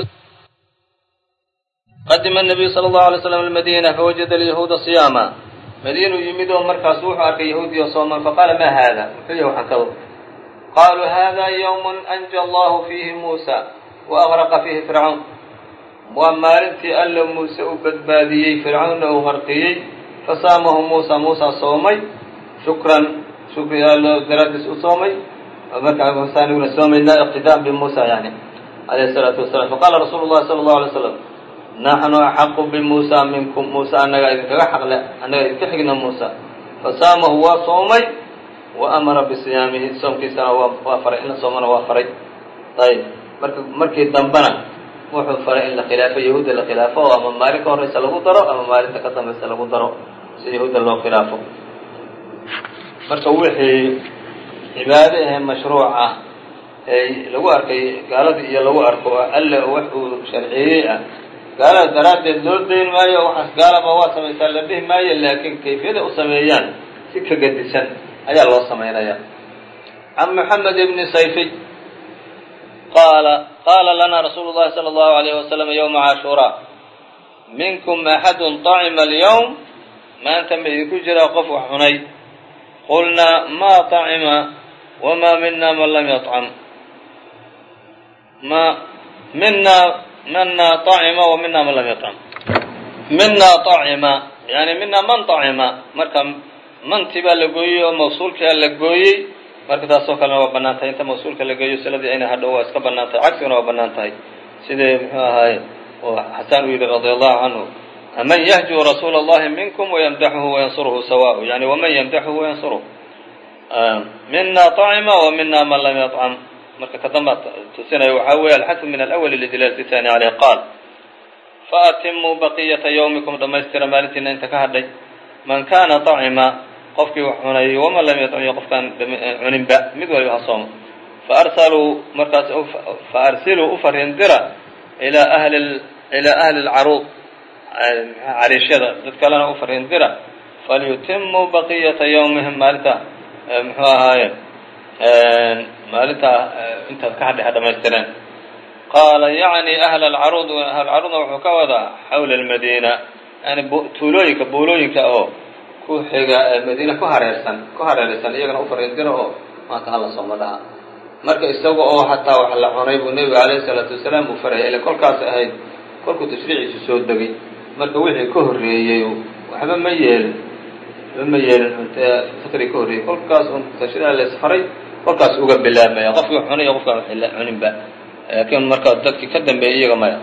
qadima الnabiyu salى اllahu alay slam almadina fawajada alyahuuda siyaama madiinuu yimid oo markaas wuxuu arkay yahuudiyo sooman faqaala ma hada muxuu yahy waxaan kado qaaluu hada ywm anja allahu fiihi muusa waaqraqa fiihi fircawn waa maalintii alla muuse u badbaadiyey fircawnna uu qarqiyey fasaamahu muusa muusa soomay shukran shukri allo daraaddiis u soomay markaa aniguna soomaynaa iqtidaan bimuusa yani alayh الsalaatu wasalaam faqaala rasuulu llahi salى اllahu alay slam naxnu axaqu bimuusa minkum muusa annagaa idinkaga xaqle annagaa idinka xigna muusa fasaamahu waa soomay wa amara bisiyaamihi soomkiisana waa faray in la soomana waa faray ayb marka markii dambena wuxuu faray in la khilaafo yahuudda la khilaafo oo ama maalin ka horraysa lagu daro ama maalinta ka dambaysa lagu daro si yahuudda loo khilaafo marka wixii cibaado ahee mashruuc ah ee lagu arkay gaaladii iyo lagu arko alle wax uu sharciyeeyey ah gaalada daraaddeed loo dayn maayo waxaas gaalaba waa samaysaa la dhihi maayo laakiin kayfiyada u sameeyaan si ka gedisan ayaa loo samaynayaa can moxamed ibni sayfiy qaala qaala lanaa rasuulu llahi sala allahu alayhi wasalam yowma cashuuraa minkum axadun طacima alyowm maanta ma idinku jiraa qof wax cunay qulnaa maa طacima wamaa mina man lam yطcam ma mina mina طacima wa mina man lam yطcam mina طacima yani mina man طacima marka manti baa la gooyey oo mawsuulkaa la gooyey marka taasoo kalena waa bannaan tahay inta mawsuulka la geeyo siladii ayna hadhow waa iska bannaan tahay cagsigana waa bannaan tahay sidee muxuu ahaaye oo xasaan u yidhi radia allahu canhu man yahjuu rasuula allahi minkum wayamdaxuhu wayansuruhu sawaء yani waman yamdaxuhu wayansuruhu mina طacima wa mina man lam yطcam marka kadamba tusinaya waxaa weeye alxadfu min alأwl lidilaalati tani caleyh qaal faatimuu baqiyata ywmikum dhammaystira maalintiina inta ka hadhay man kana طacima qofkii wax cunayay waman lam yطcam iyo qofkaan cuninba mid waliba ha soomo faarsaluu markaas faarsiluu u fariindira ilaa ahli ilaa ahli اlcaruud cariishyada dad kalena u fariindira falyutimuu baqiyata ywmihim maalinta muxuu ahaaye maalinta intaad ka hadhay ha dhamaystireen qaala yacni ahla alcaruud ahlcaruudna wuxuu ka wadaa xawla almadiina yani tuulooyinka buulooyinka oo ku xiga madiina ku hareersan ku hareeraysan iyagana u fariindira oo maanta hala sooma dhaha marka isaga oo xataa wax la cunay buu nebiga calayhi salaatu wasalaam uu faraya ile kolkaas ahayd kolkuu tashriiciisu soo degay marka wixii ka horreeyey waxba ma yeelin waxba ma yeelin fikri ka horreeyey kolkaas un tashriica la isfaray kolkaas uga bilaabmaya qofkii wax cunay iyo qofkaan wax la cuninba laakiin marka dadkii ka dambeeyey iyaga maya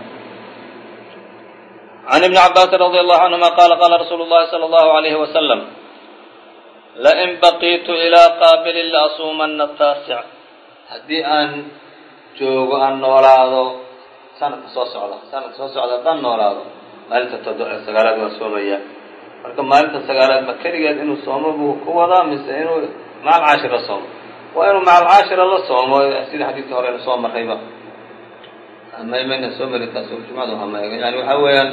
can ibni cabaasin radi allahu canhuma qaala qaala rasuulu llahi sala allahu alayhi wasalam lain baqiitu ilaa qaabilin laasuumana taasic haddii aan joogo aan noolaado sanadka soo socda sanadka soo socda haddaan noolaado maalinta todo sagaalaad waan soomaya marka maalinta sagaalaad ma keligeed inuu soomo buu ku wadaa mise inuu maca alcaashira soomo waa inuu maca alcaashira la soomo sida xadiidka hore inu soo marrayba maymayna soo marin taas jumcadu hama yani waxaa weeyaan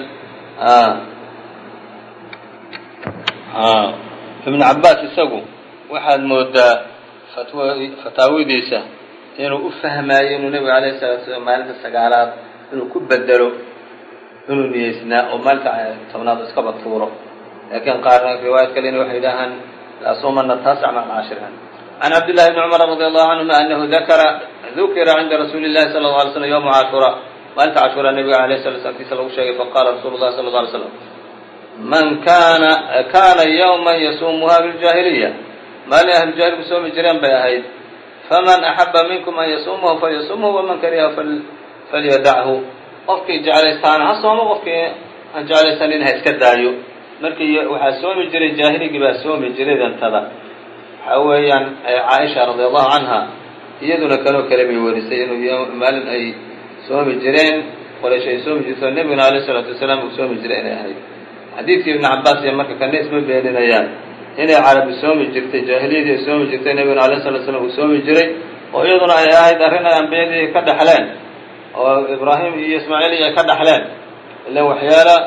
ibn cabaas isagu waxaad moodaa fatw fataawidiisa inuu u fahmaayo inuu nebiga alayhi salatu salaam maalinta sagaalaad inuu ku bedelo inuu niyeysnaa oo maalinta tobnaad iska badfuuro laakiin qaarna riwaayad kalena waxay yidhaahaan laasuumana taasic maca alcaashira can cabdillahi bni cumar radi allahu canhuma anahu dakara dukira cinda rasuuli llahi sala alla alay slam yowma cashuura maalinta cashuura nebiga alayhi salatu slam kiisa lagu sheegay faqala rasuulu llahi sala alla alay slam man kana kana yawman yasuumuha biljahiliya maalin ahlujaahilku soomi jireen bay ahayd faman axaba minkum an yasuumahu falyasumhu waman kariha falyadachu qofkii jeclaystaana ha soomo qofkii aan jeclaysanin ha iska daayo markii waxaa soomi jiray jaahiligii baa soomi jiray dantada waxaa weeyaan caaisha radi allahu canha iyaduna kanoo kale bay warisay inuu maalin ay soomi jireen qoraysh ay soomi jirto nebiguna alayh isalaatu wasalaam uu soomi jiray inay ahayd xadiidkii ibni cabaas iyo marka kana isma beeninayaan inay carabi soomi jirtay jaahiliyadii ay soomi jirtay nebiguna alayh salatu slam uu soomi jiray oo iyaduna ay ahayd arrin ay ambiyadii ka dhaxleen oo ibraahim iyo ismaaciil iyo ay ka dhaxleen ilan waxyaala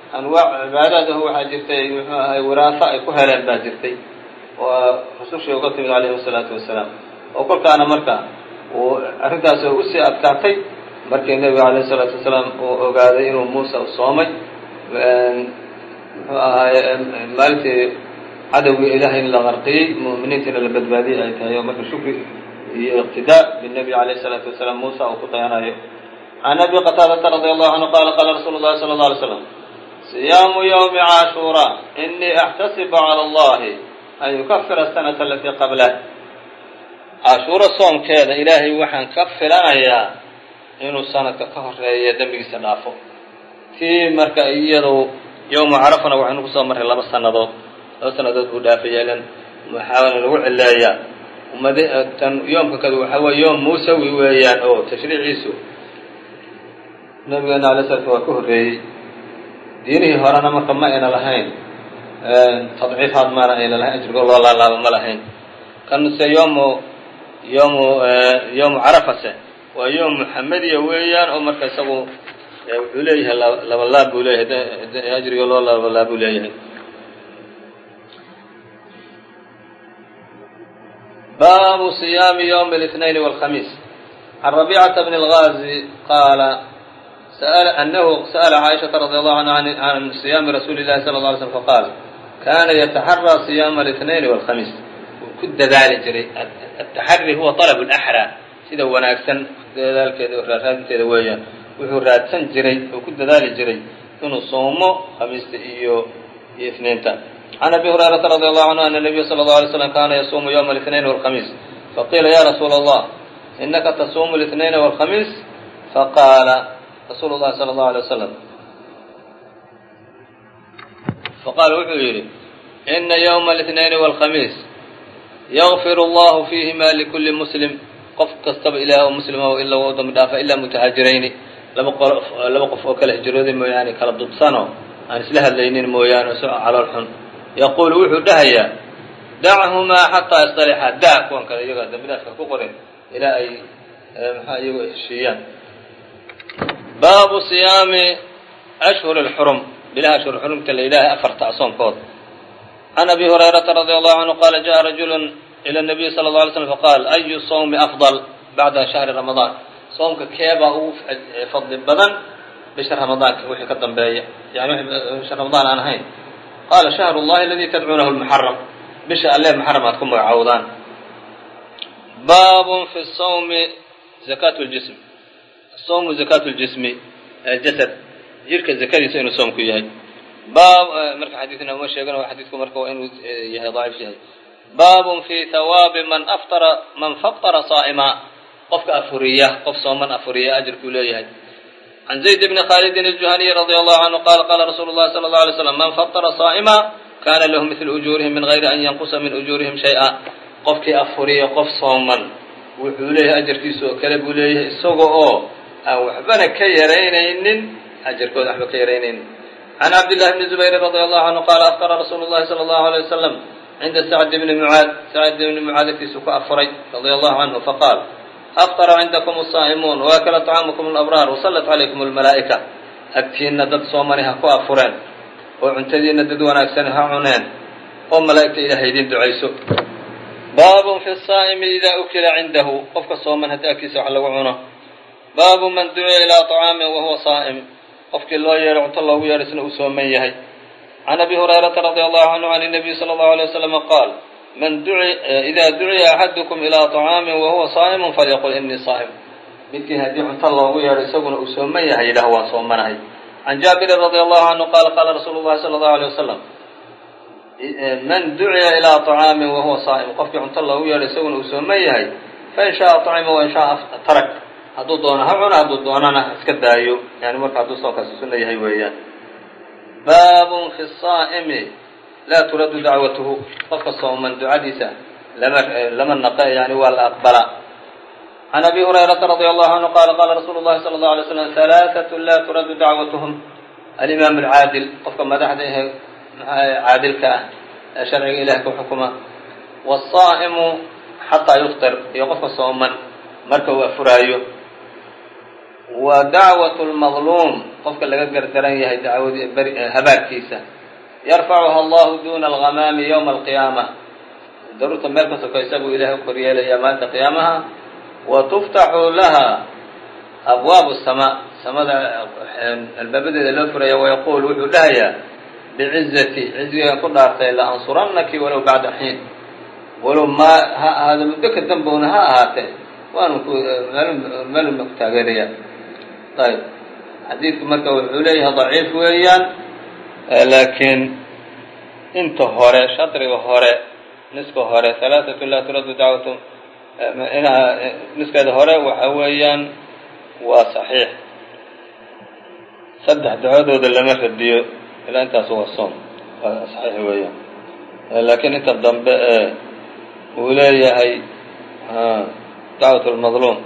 anwaac cibaadadahu waxaa jirtay muxuu ahay wiraaso ay ku heleen baa jirtay oo rasushii uga timid calayhi salaatu wasalaam oo kolkaana marka uu arrintaas usii adkaatay markii nebiga calayhi salaatu wasalaam uu ogaaday inuu muuse u soomay muxuu ahay maalintii cadowgii ilaahay in la qarqiyey mu'miniintiina la badbaadiyey ay tahay oo marka shukri iyo iqtidaa binebi calayhi salaatu wasalaam muusa uu ku dayanayo can abi qataadata radi allahu canhu qaala qaala rasuulu llahi sala alla alay slam siyaamu ywmi caashuuraa inii axtasibu cala allahi an yukafira asanata alatii qablah caashuuro soomkeeda ilaahay waxaan ka filanayaa inuu sanadka ka horeeya dembigiisa dhaafo tii marka iyadu yowma carafana waxaynu kusoo marray laba sannadood laba sannadood buu dhaafaya ilan maxaana lagu cileeyaa ummad tan yoomka kadu waxaa weye yoom muusawi weeyaan oo tashriiciisu nabigeena alay slat waa ka horreeyey diinihii horena marka ma ayna lahayn tadciifaad maana ayna lahayn ajrigoo loo laalaabo ma lahayn kanse yoomu yoomu yoomu carafase waa yoom muxamediya weeyaan oo marka isagu wuxuu leeyahay laba laab buu leeyahay ajrigoo loo laba laab buu leeyahay baabu صiyaami ywmi الاثnayn والkhamiis can rabيcaةa bn الغاzi qaala أنه سأل عائشة رضي الله عنها عن صيام رسول الله صلى الله عليه وسلم فقال كان يتحرى صيام الاثنين والخميس ku dadaali jiray التحري هو طلب الأحرى sida wanaagsan dadaalkeeda raadinteeda weeyaan wuxuu raadsan jiray oo ku dadaali jiray inuu soomo khamiista iyo iyo اثنينta عن أبي هريرة رضي الله عنه أن النبي صلى الله عليه وسلم كان يصوم يوم الاثنين والخميس فقيل يا رسول الله إنك تصوم الاثنين والخميس فقال رsuل الlahi صلى الله عليه وسلم faqاl wuxuu yidhi إna yوم الاثنين والخميس يغfir الlah فيهma لكuli mسلم qof kastaba ilaah oo mslima ila u dambi dhaafa ilaa mتahajirayni laba laba qof oo kala hijrooday mooyaane kala dubsano aan isla hadlaynin mooyaane o calool xun yaqul wuxuu dhahayaa dachmaa xatىa يصطلxa da kuwan kale iyagaa dambi dhaafka ku qorin ilaa ay mxaa iyago heshiiyaan baabu صiyaami ashhur اlxurum bilaha ashhur xurumta la yidhaahay afarta soonkood can abi hurayrata radi allahu canhu qaala jaءa rajulu ilى الnabiy salى اله alay slm faqaal ayu sawmi afضل bacda shahri ramadaan soomka keebaa ugu fadli badan bisha ramadaanka wixii ka dambeeya yani bisha ramadaan aan ahayn qaala shahru اllahi aladi tadcuunahu lmuxaram bisha alle muxaram aad ku magacowdaan baab fi sawmi zakat اljism الصوم زكاة الجسم jasad jirka zakadiisa inuu soomku yahay baab marka xadiidna uma sheegan waa xadiidku marka waa inuu yahay daciif yahay baabun fi thawaabi man aftara man fattara saa'ima qofka afuriya qof sooman afuriya ajirkuu leeyahay can zayd bni khaalidin الjuhaniy radi allahu canhu qaala qaala rasuulu llahi sala allahu alay slam man fattara saa'ima kana lahu midlu ujuurihim min gayri an yanqusa min ujuurihim shay-a qofkii afuriya qof sooman wuxuu leeyahay ajarkiisa oo kale buu leeyahay isaga oo aan waxbana ka yaraynaynin ajarkooda waxba ka yaraynaynin can cabdillahi bni zubayr radi allahu canhu qaala aftara rasuulu llahi sala allahu alay wasalam cinda sacd bni mucaad sacd bni mucaad agtiisu ku afuray radia allahu canhu faqaal aftara cindakum asaa'imuun waakala طacaamukum alabraar wasallat calaykum almalaa'ika agtiinna dad soomani ha ku afureen oo cuntadiinna dad wanaagsan ha cuneen oo malaa'igta ilaahay idin ducayso baabun fi saa'imi idaa ukila cindahu qofka sooman haddii agtiisa wax lagu cuno baabu man duciya ilaa طacaamin wahuwa saa'im qofkii loo yeedho cunto loogu yeedho isna uu sooman yahay can abi hurayrata radi allahu canhu can الnabiy salى اllahu alيه waslama qaal man ida duciya axadukum ilaa طacaamin wahuwa saa'imun falyaqul inii saa'im midkii haddii cunto loogu yeedho isaguna uu sooman yahay yidhaah waan soomanahay can jaabirin radi allahu canhu qaala qaala rasuulu llahi salى اllahu alيه wasalam man duciya ilaa طacaamin wahuwa saa'im qofkii cunto loogu yeedho isaguna uu sooman yahay fain shaءa طacima wain shaءa tarak hadduu doono ha cuna hadduu doonana iska daayo yani marka hadduu soonkaasi sunno yahay weeyaan baabun fi saa'imi laa turaddu dacwatuhu qofka sooman ducadiisa lama lama naqa yani waa la aqbala can abi hurayrata radi allahu canhu qaala qaala rasuulu llahi sala allahu alay slam halaaثatu laa turaddu dacwatuhum alimaam alcaadil qofka madaxda ahe caadilka ah ee sharciga ilaah ku xukuma waasaa'imu xataa yuftir iyo qofka sooman marka uu afuraayo wa dacwaة الmadluum qofka laga gardaran yahay dacwad habaarkiisa yarfacuha allahu duna alghamaami ywma alqiyaama daruurta meel ka sokaysa buu ilahay u koryeelayaa maalinta qiyaamaha wa tuftaxu laha abwaabu الsamaa samada albaabadeeda loo furaya wayaquul wuxuu dhahayaa bicizati cizigaan ku dhaartay la ansurannaki walow bacda xiin walow ma ha ahaado muddo ka dambowna ha ahaatee waanu ku maaluma ku taageeraya ayb xadiidku marka wuxuu leeyahay daciif weeyaan laakiin inta hore shadriga hore niska hore halaaثatu laa turaddu dacwatu inaha niskeeda hore waxa weeyaan waa صaxiix saddex dacwadooda lama radiyo ilaa intaas waa soom waa صaxiix weeyaan laakiin inta dambe ee uu leeyahay dacwaة الmadluum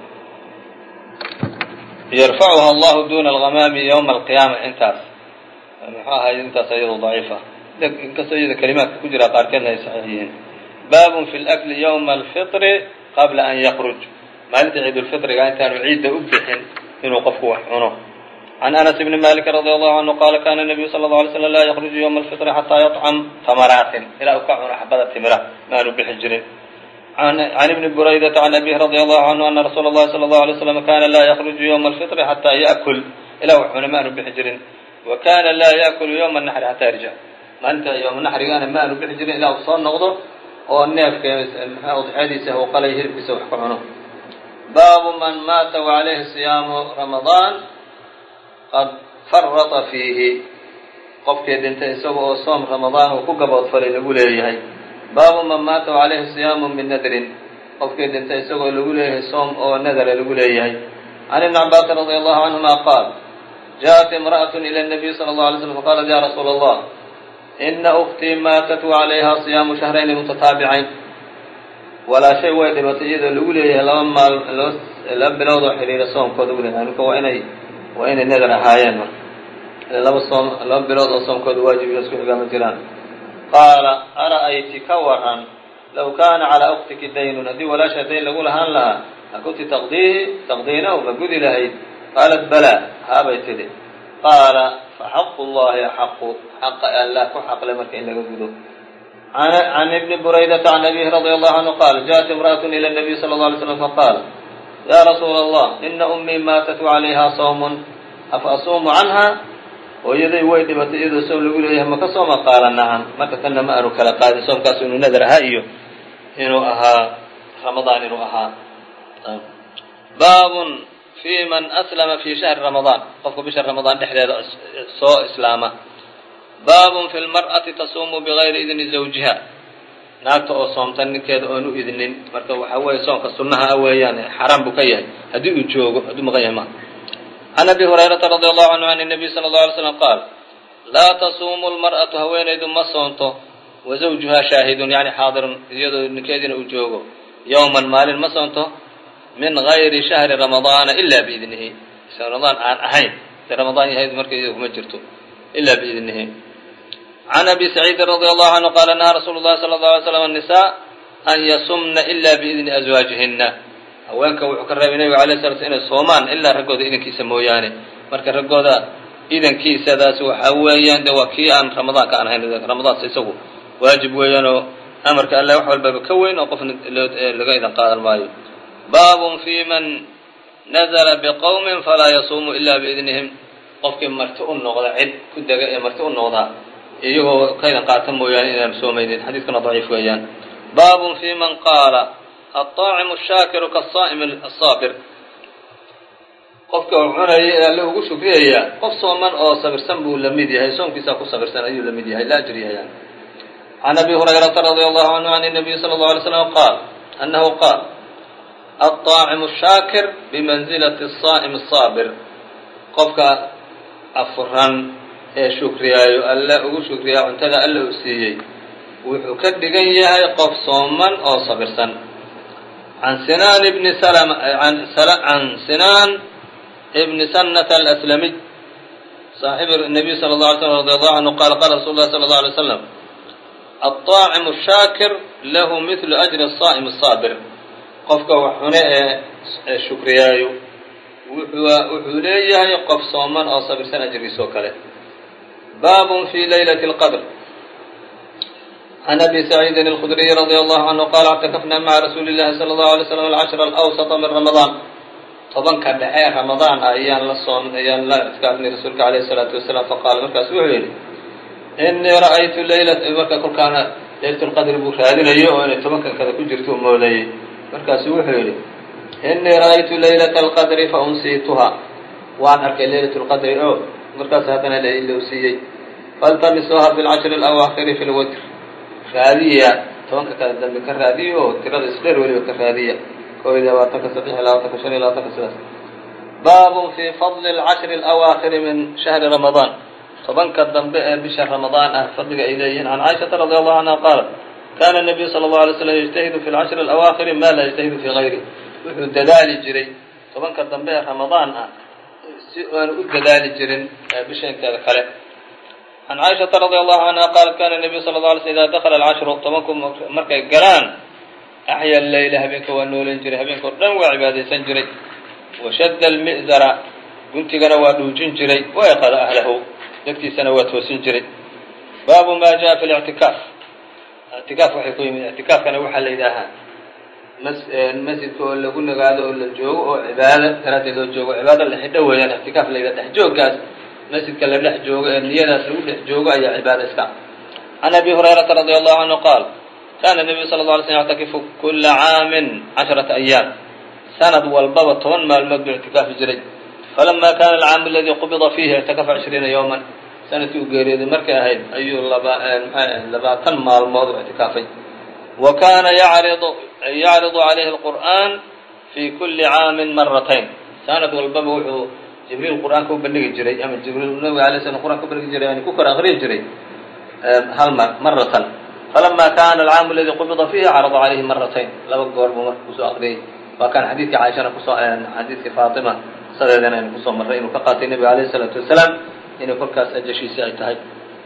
yarfacuha allahu duna alghamaami ywma alqiyaama intaas muxuu ahay intaas iyadoo daciifa inkastoo iyada kalimaadka ku jira qaarkeedna ay saxiix yihiin baabun fi lakli ywma alfitri qabla an yakruj maalinta ciidulfitriga intaanu ciidda u bixin inuu qofku wax cuno can anas bni maliki radi allahu canhu qaala kana nabiyu sala allau alay slam laa yakruju ywma alfitri xataa yطcam tamaraatin ilaa uu ka cuno xabada timira maanu bixi jirin can ibni buraydata can abihi radi allahu canhu ana rasuula اllahi salى اllahu alay slam kana laa yakruju ywma alfitri xataa yaأkul ilaa wax cuno maanu bixi jirin wa kana laa yaأkulu ywma naxri xataa yarjic maalinta ywma naxrigaana maanu bixi jirin ilaa uu soo noqdo oo neefka udxiyadiisa uu qalay hilibkiisa wax ka cuno baabu man maata wacalayhi siyaamu ramadaan qad farata fiihi qofkii dhintay isaga oo soom ramadaan uu ku gaboodfalay lagu leeyahay baabu man maata wacalayhi siyaamu min nadrin qofkii dhintay isagoo lagu leeyahay soom oo nadara lagu leeyahay can ibni cabaasin radi allahu canhuma qaal jaءat imra'aة ilى الnabiy salى اlه alay slm faqaalat ya rasuula allah ina uktii maatat wacalayha siyaamu shahrayni mutataabicayn walaashay way dhibatay iyadoo lagu leeyahay laba maal laba bilood oo xidhiira soomkooda ugu leeyahay marka waa inay waa inay nadar ahaayeen marka laba soom laba bilood oo soomkooda waajibiyo isku xigaama jiraan qaala ara'ayti ka waran low kaana calaa uktiki daynun haddii walaasha dayn lagu lahaan lahaa akunti taqdiihi taqdiinahu ma gudi lahayd qaalat balaa haabay tidhi qaala faxaqu llahi axaqu xaqa allah ku xaqle marka in laga gudo can ibni buraydata can abihi radi allahu canhu qaal jaءat imra'aة ilى الnabiy salى اlه alay slam faqaal ya rasuula allah ina ummii maatat wacalayha sawmun afa asuumu canha hooyaday way dhibatay iyadoo soom lagu leeyahay maka sooma qaala nacam marka tanna ma aanu kala qaadin soomkaas inuu nadar ahaa iyo inuu ahaa ramadaan inuu ahaa baabun fi man aslama fi shahri ramadaan qofka bisha ramadaan dhexdeeda soo islaama baabun fi lmar'ati tasuumu bigayri idni zawjiha naagta oo soomta ninkeeda oon u idnin marka waxaa weeye soomka sunnaha a weeyaan xaaraan buu ka yahay haddii uu joogo hadduu maqan yahay maha can abi hurayrata radi allahu canhu can nabiy sala allahu alay slam qaal laa tasuumu lmar'atu haweenaydu ma soonto wa zawjuhaa shaahidun yani xaadirun iyadoo ninkeediina uu joogo yowman maalin ma soonto min gayri shahri ramadaana ila biidnihi ramadaan aan ahayn de ramadaan yahayd marka iyada kuma jirto ila biidnihi can abi saciidin radi allahu canhu qaala nahaa rasuulu llahi sala allahu alay slam annisaa an yasumna ila biidni azwaajihina haweenka wuxuu ka reebay nabiga alayh sala sl inay soomaan ilaa raggooda idankiisa mooyaane marka raggooda idankiisadaas waxaa weeyaan de waa kii aan ramadaanka aan ahayn ramadaansa isagu waajib weeyaanoo amarka alla wax walbaba ka weyn oo qofna laga idan qaadan maayo baabun fi man nazala biqowmin falaa yasuumu ila biidnihim qofkii marti u noqda cid ku dega ee marti u noqdaa iyagoo ka idan qaata mooyaane inaan soomaynin xadiiskana daciif weeyaan baabun fi man qaala aلطaacimu الshaakiru kaالصaa'im الsaabir qofka uu cunaya ee alle ugu shukriyayaa qof sooman oo sabirsan buu la mid yahay soomkiisaa ku sabirsan ayuu la mid yahay la ajriyayaa can abi hurayrata radi allahu canhu can الnabiy salى اllahu alay slam qaal annahu qaal aلطaacimu الshaakir bimanzilati الصaa'im الsaabir qofka afuran ee shukriyaayo alle ugu shukriyaa cuntada alle uu siiyey wuxuu ka dhigan yahay qof sooman oo sabirsan can sinaan bni salm can sinaan bni sanata alaslamiy saaxibi nabiy sala اlه alay slm radi allahu canhu qaala qaala rasul lah sala اlه alay slam aلطaacimu الshaakir lahu midlu ajri الصaa'im الsaabir qofka wax cune ee shukriyaayo wuxuu leeyahay qof sooman oo sabirsan ajrigiis oo kale. baab fi laylaة الqdr. عن أbي سعيid الخdري رضي الله عنه qال اعتkفna mعa رasuuل الlahi صلى الله عليه وسلم الcشhر الأوسط min رمضان. tobanka dhexe ramadaan ah ayaan la soom ayaan la ictikaafnay rasuulka alayhi الsalaatu wasalaam faqaala markaas wuxuu yidhi inii ra'aytu laylat marka kolkaana laylat lqadri buu raadinayo oo inay tobankan kada ku jirto u moodayey markaasu wuxuu yidhi inii ra'aytu laylata alqadri fa unsiituha waan arkay laylat lqadri oo markaas haddana la ilowsiiyey faltamisuuha fi lcashri alawaakhiri fi lwitr raadiya tobanka kada dambe ka raadiya oo tirada isdheer weliba ka raadiya ko iyo labaatanka saddex iyo labaatanka shan iyo labaatanka sidaas. baabun fi fadli alcashri alawaakhiri min shahri ramadaan. tobanka dambe ee bisha ramadaan ah fadliga ay leeyihiin. can caaishata radi allahu canha qaalat kana nabiyu sala allahu alay slam yajtahidu fi lcashri alawaakhiri ma laa yajtahidu fii gayri. wuxuu dadaali jiray tobanka dambe ee ramadaan ah si aan u dadaali jirin bisha inteeda kale. can caaishata radi allahu canha qaalat kana nabiyu sala la alay slm ida dakala alcashru tobanku markay galaan axya leyla habeenka waa noolan jiray habeenka o dhan waa cibaadaysan jiray. washadda almi'zara guntigana waa dhuujin jiray wayqada ahlahu dadkiisana waa toosin jiray. baabu ma jaa fi lictikaaf. ictikaaf waxay ku yimid ictikaafkana waxaa la yidhaahaa masjidka oo lagu nagaado oo la joogo oo cibaado daraaddeed loo joogo cibaado la xidho weeyaan ictikaaf la yidhaha dhex jooggaas masjidka la dhex joogo ee niyadaas lagu dhex joogo ayaa cibaado iska. can abi hurayrata radi allahu canhu qaal kana nabiyu sala la alay slm yactakifu kula caamin casharata ayaam. sanad walbaba toban maalmood buu ictikaafi jiray. falama kana alcaamu aladi qubida fiihi ictakafa cishriina yowman. sanadkii uu geeriyooday markay ahayd ayuu labaatan maalmood u ictikaafay. wa kana yacridu yacridu calayhi alqur'aan fii kuli caamin maratayn. sanad walbaba wuxuu jibriil qur'aanka u bandhigi jiray ama jibriil nabiga alay slam qur'anka u bandhigi jiray yani ku kala aqriyi jiray hal mar maratan. falama kana alcaamu aladi qubida fiihi carada calayhi maratayn. laba goor buu marka kusoo aqriyey. waa kan xadiidkii caaishana kusoo xadiidkii faatima sadeedana aynu kusoo marray inuu ka qaatay nabiga alayhi isalaatu wasalaam inay kolkaas ajashiisi ay tahay.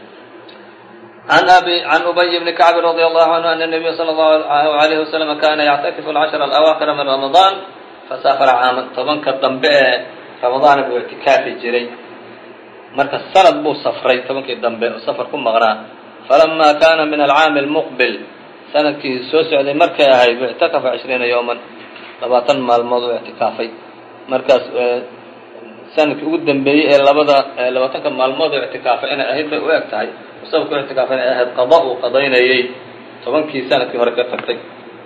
an abi can ubay bni kacbi radi allahu canhu ana nabiya sala allahu alayhi wasalam kana yactakifu alcashra alawaakhira min ramadaan fasaafara caaman. tobanka dambe ee ramadaana buu ictikaafi jiray marka sanad buu safray tobankii dambe oo safar ku maqnaa. falama kana min alcaami almuqbil sanadkii soo socday markay ahayd buu ictakafa cishriina yowman labaatan maalmood uu ictikaafay. markaas sanadkii ugu dambeeyey ee labada labaatanka maalmood oo ictikaafay inay ahayd bay u eg tahay sababku ictikaafay inay ahayd qada uu qadaynayay tobankii sanadkii hore ka tagtay.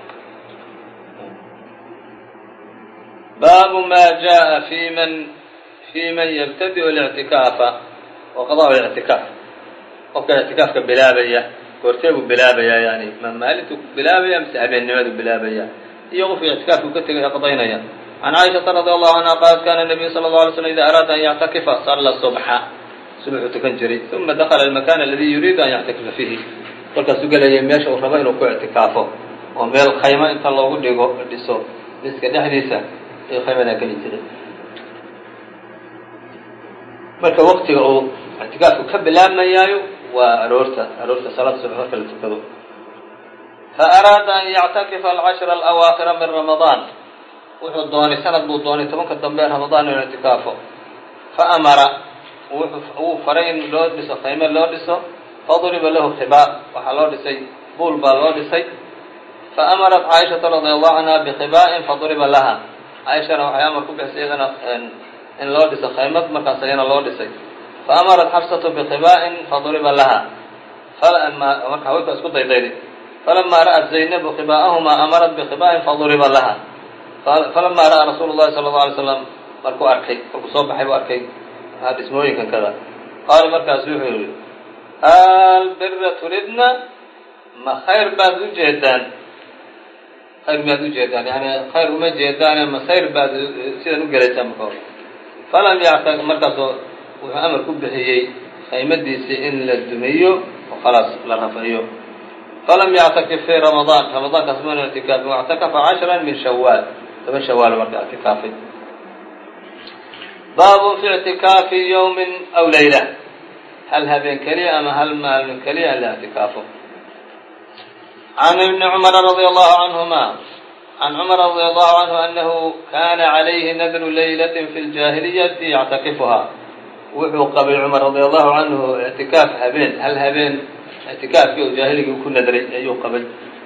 baabu ma jaa fi man fi man yabtadi'u اlictikaafa wa qadaءu اlictikaaf. qofka ictikaafka bilaabaya goortee buu bilaabayaa yani ma maalintuu bilaabaya mise habeennimadu bilaabaya iyo qofka ictikaafku ka tegay qadaynaya. can caaishata radi allahu canha qaalat kana nabiyu sala allahu alay slm ida araada an yactakifa salla subxa subaxuu tukan jiray uma dakala almakan aladi yuriidu an yactakifa fiihi. kolkaasuu gelayay meesha uu rabo inuu ku ictikaafo oo meel khaymo inta loogu dhigo dhiso miska dhexdiisa ayuu khaymadaa geli jiray. marka waqtiga uu ictikaafku ka bilaabmayaayo waa aroorta aroorta salaada subax marka la tukado. fa araada an yactakifa alcashra alawaakhira min ramadaan. wuxuu doonay sanad buu doonay tobanka dambe ee ramadaan inuu ictikaafo. fa amara wuu faray in loo dhiso khayme loo dhiso. faduriba lahu khibaa waxaa loo dhisay buul baa loo dhisay. fa amarat caaishata radi allahu canha bikhibaa'in faduriba laha. caaishana waxay amar ku bixisay iyadana in loo dhiso khaymad markaas ayana loo dhisay. fa amarat xafsatu bikhibaa'in faduriba laha. marka haweenka isku daydayday. falama ra'at zaynabu khibaa'ahumaa amarat bikhibaa'in faduriba laha. falama ra'aa rasuulu llahi sala allau alay slam markuu arkay markuu soo baxay buu arkay dhismooyinkan kada qaala markaasu wuxuu yihi albira turidna ma khayr baad u jeedaan khayr miyaad u jeedaan yani khayr uma jeedaane ma khayr baad sidan u gelaysaan marka hore. falam yacta markaasoo wuxuu amar ku bixiyey khaymadiisii in la dumiyo oo khalaas la rafahiyo. falam yactakif fi ramadaan ramadaankaas mana ictikaafin wactakafa cashran min shawaal toban shawaal marka ictikaafay. baabu fi ictikaafi yawmin aw layla. hal habeen keliya ama hal maalin keliya la ictikaafo. can ibni cumara radi allahu canhuma عن cمر رضي الله عنه أنه كان عليه نdر ليلة في الجاهلية يعتكفها wuxuu qabay cمر رضي الله عنه اعتiكاaf habeen hal habeen اعتiكاafkii oo jaahiligii ku nadray ayuu qabay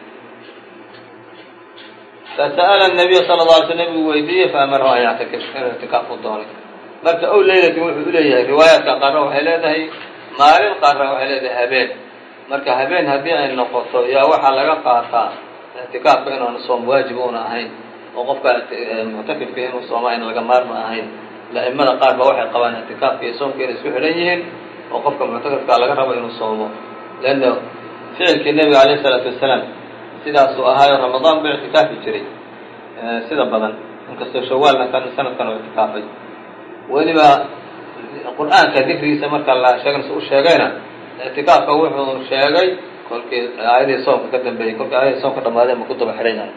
فسأل النبي صلى الله عليه وسلم نبgu weydiiyey فأmرhu an يعتkف inuu اعتiكاaf u doonay marka ow laylatin wuxuu u leeyahay riwaayaadka qaarna waxay leedahay maalin qaarna waxay leedahay habeen marka habeen haddii ay noqoto yaa waxaa laga qaataa اعتiكاafka inuuna soom waajib una ahayn oo qofka muctakifka inuu sooma in laga maarma ahayn la'imada qaar ba waxay qabaan اعتiكاafka iyo soomka inay isku xidhan yihiin oo qofka muctakifka laga rabo inuu soomo leanna ficilkii nebiga alayه الصلاaةu wasalaam sidaasuu ahaayo ramadaan buu اعtikaafi jiray sida badan inkastoo shawaalna kan sanadkan uu اعtikaafay weliba qur'aanka dikrigiisa marka la sheegnas u sheegayna اعtikaafka wuxuu sheegay kolkii aayadii soomka ka dambeeyey kolkii aayadii soomka dhamaadeen ma ku daba xidhan yahay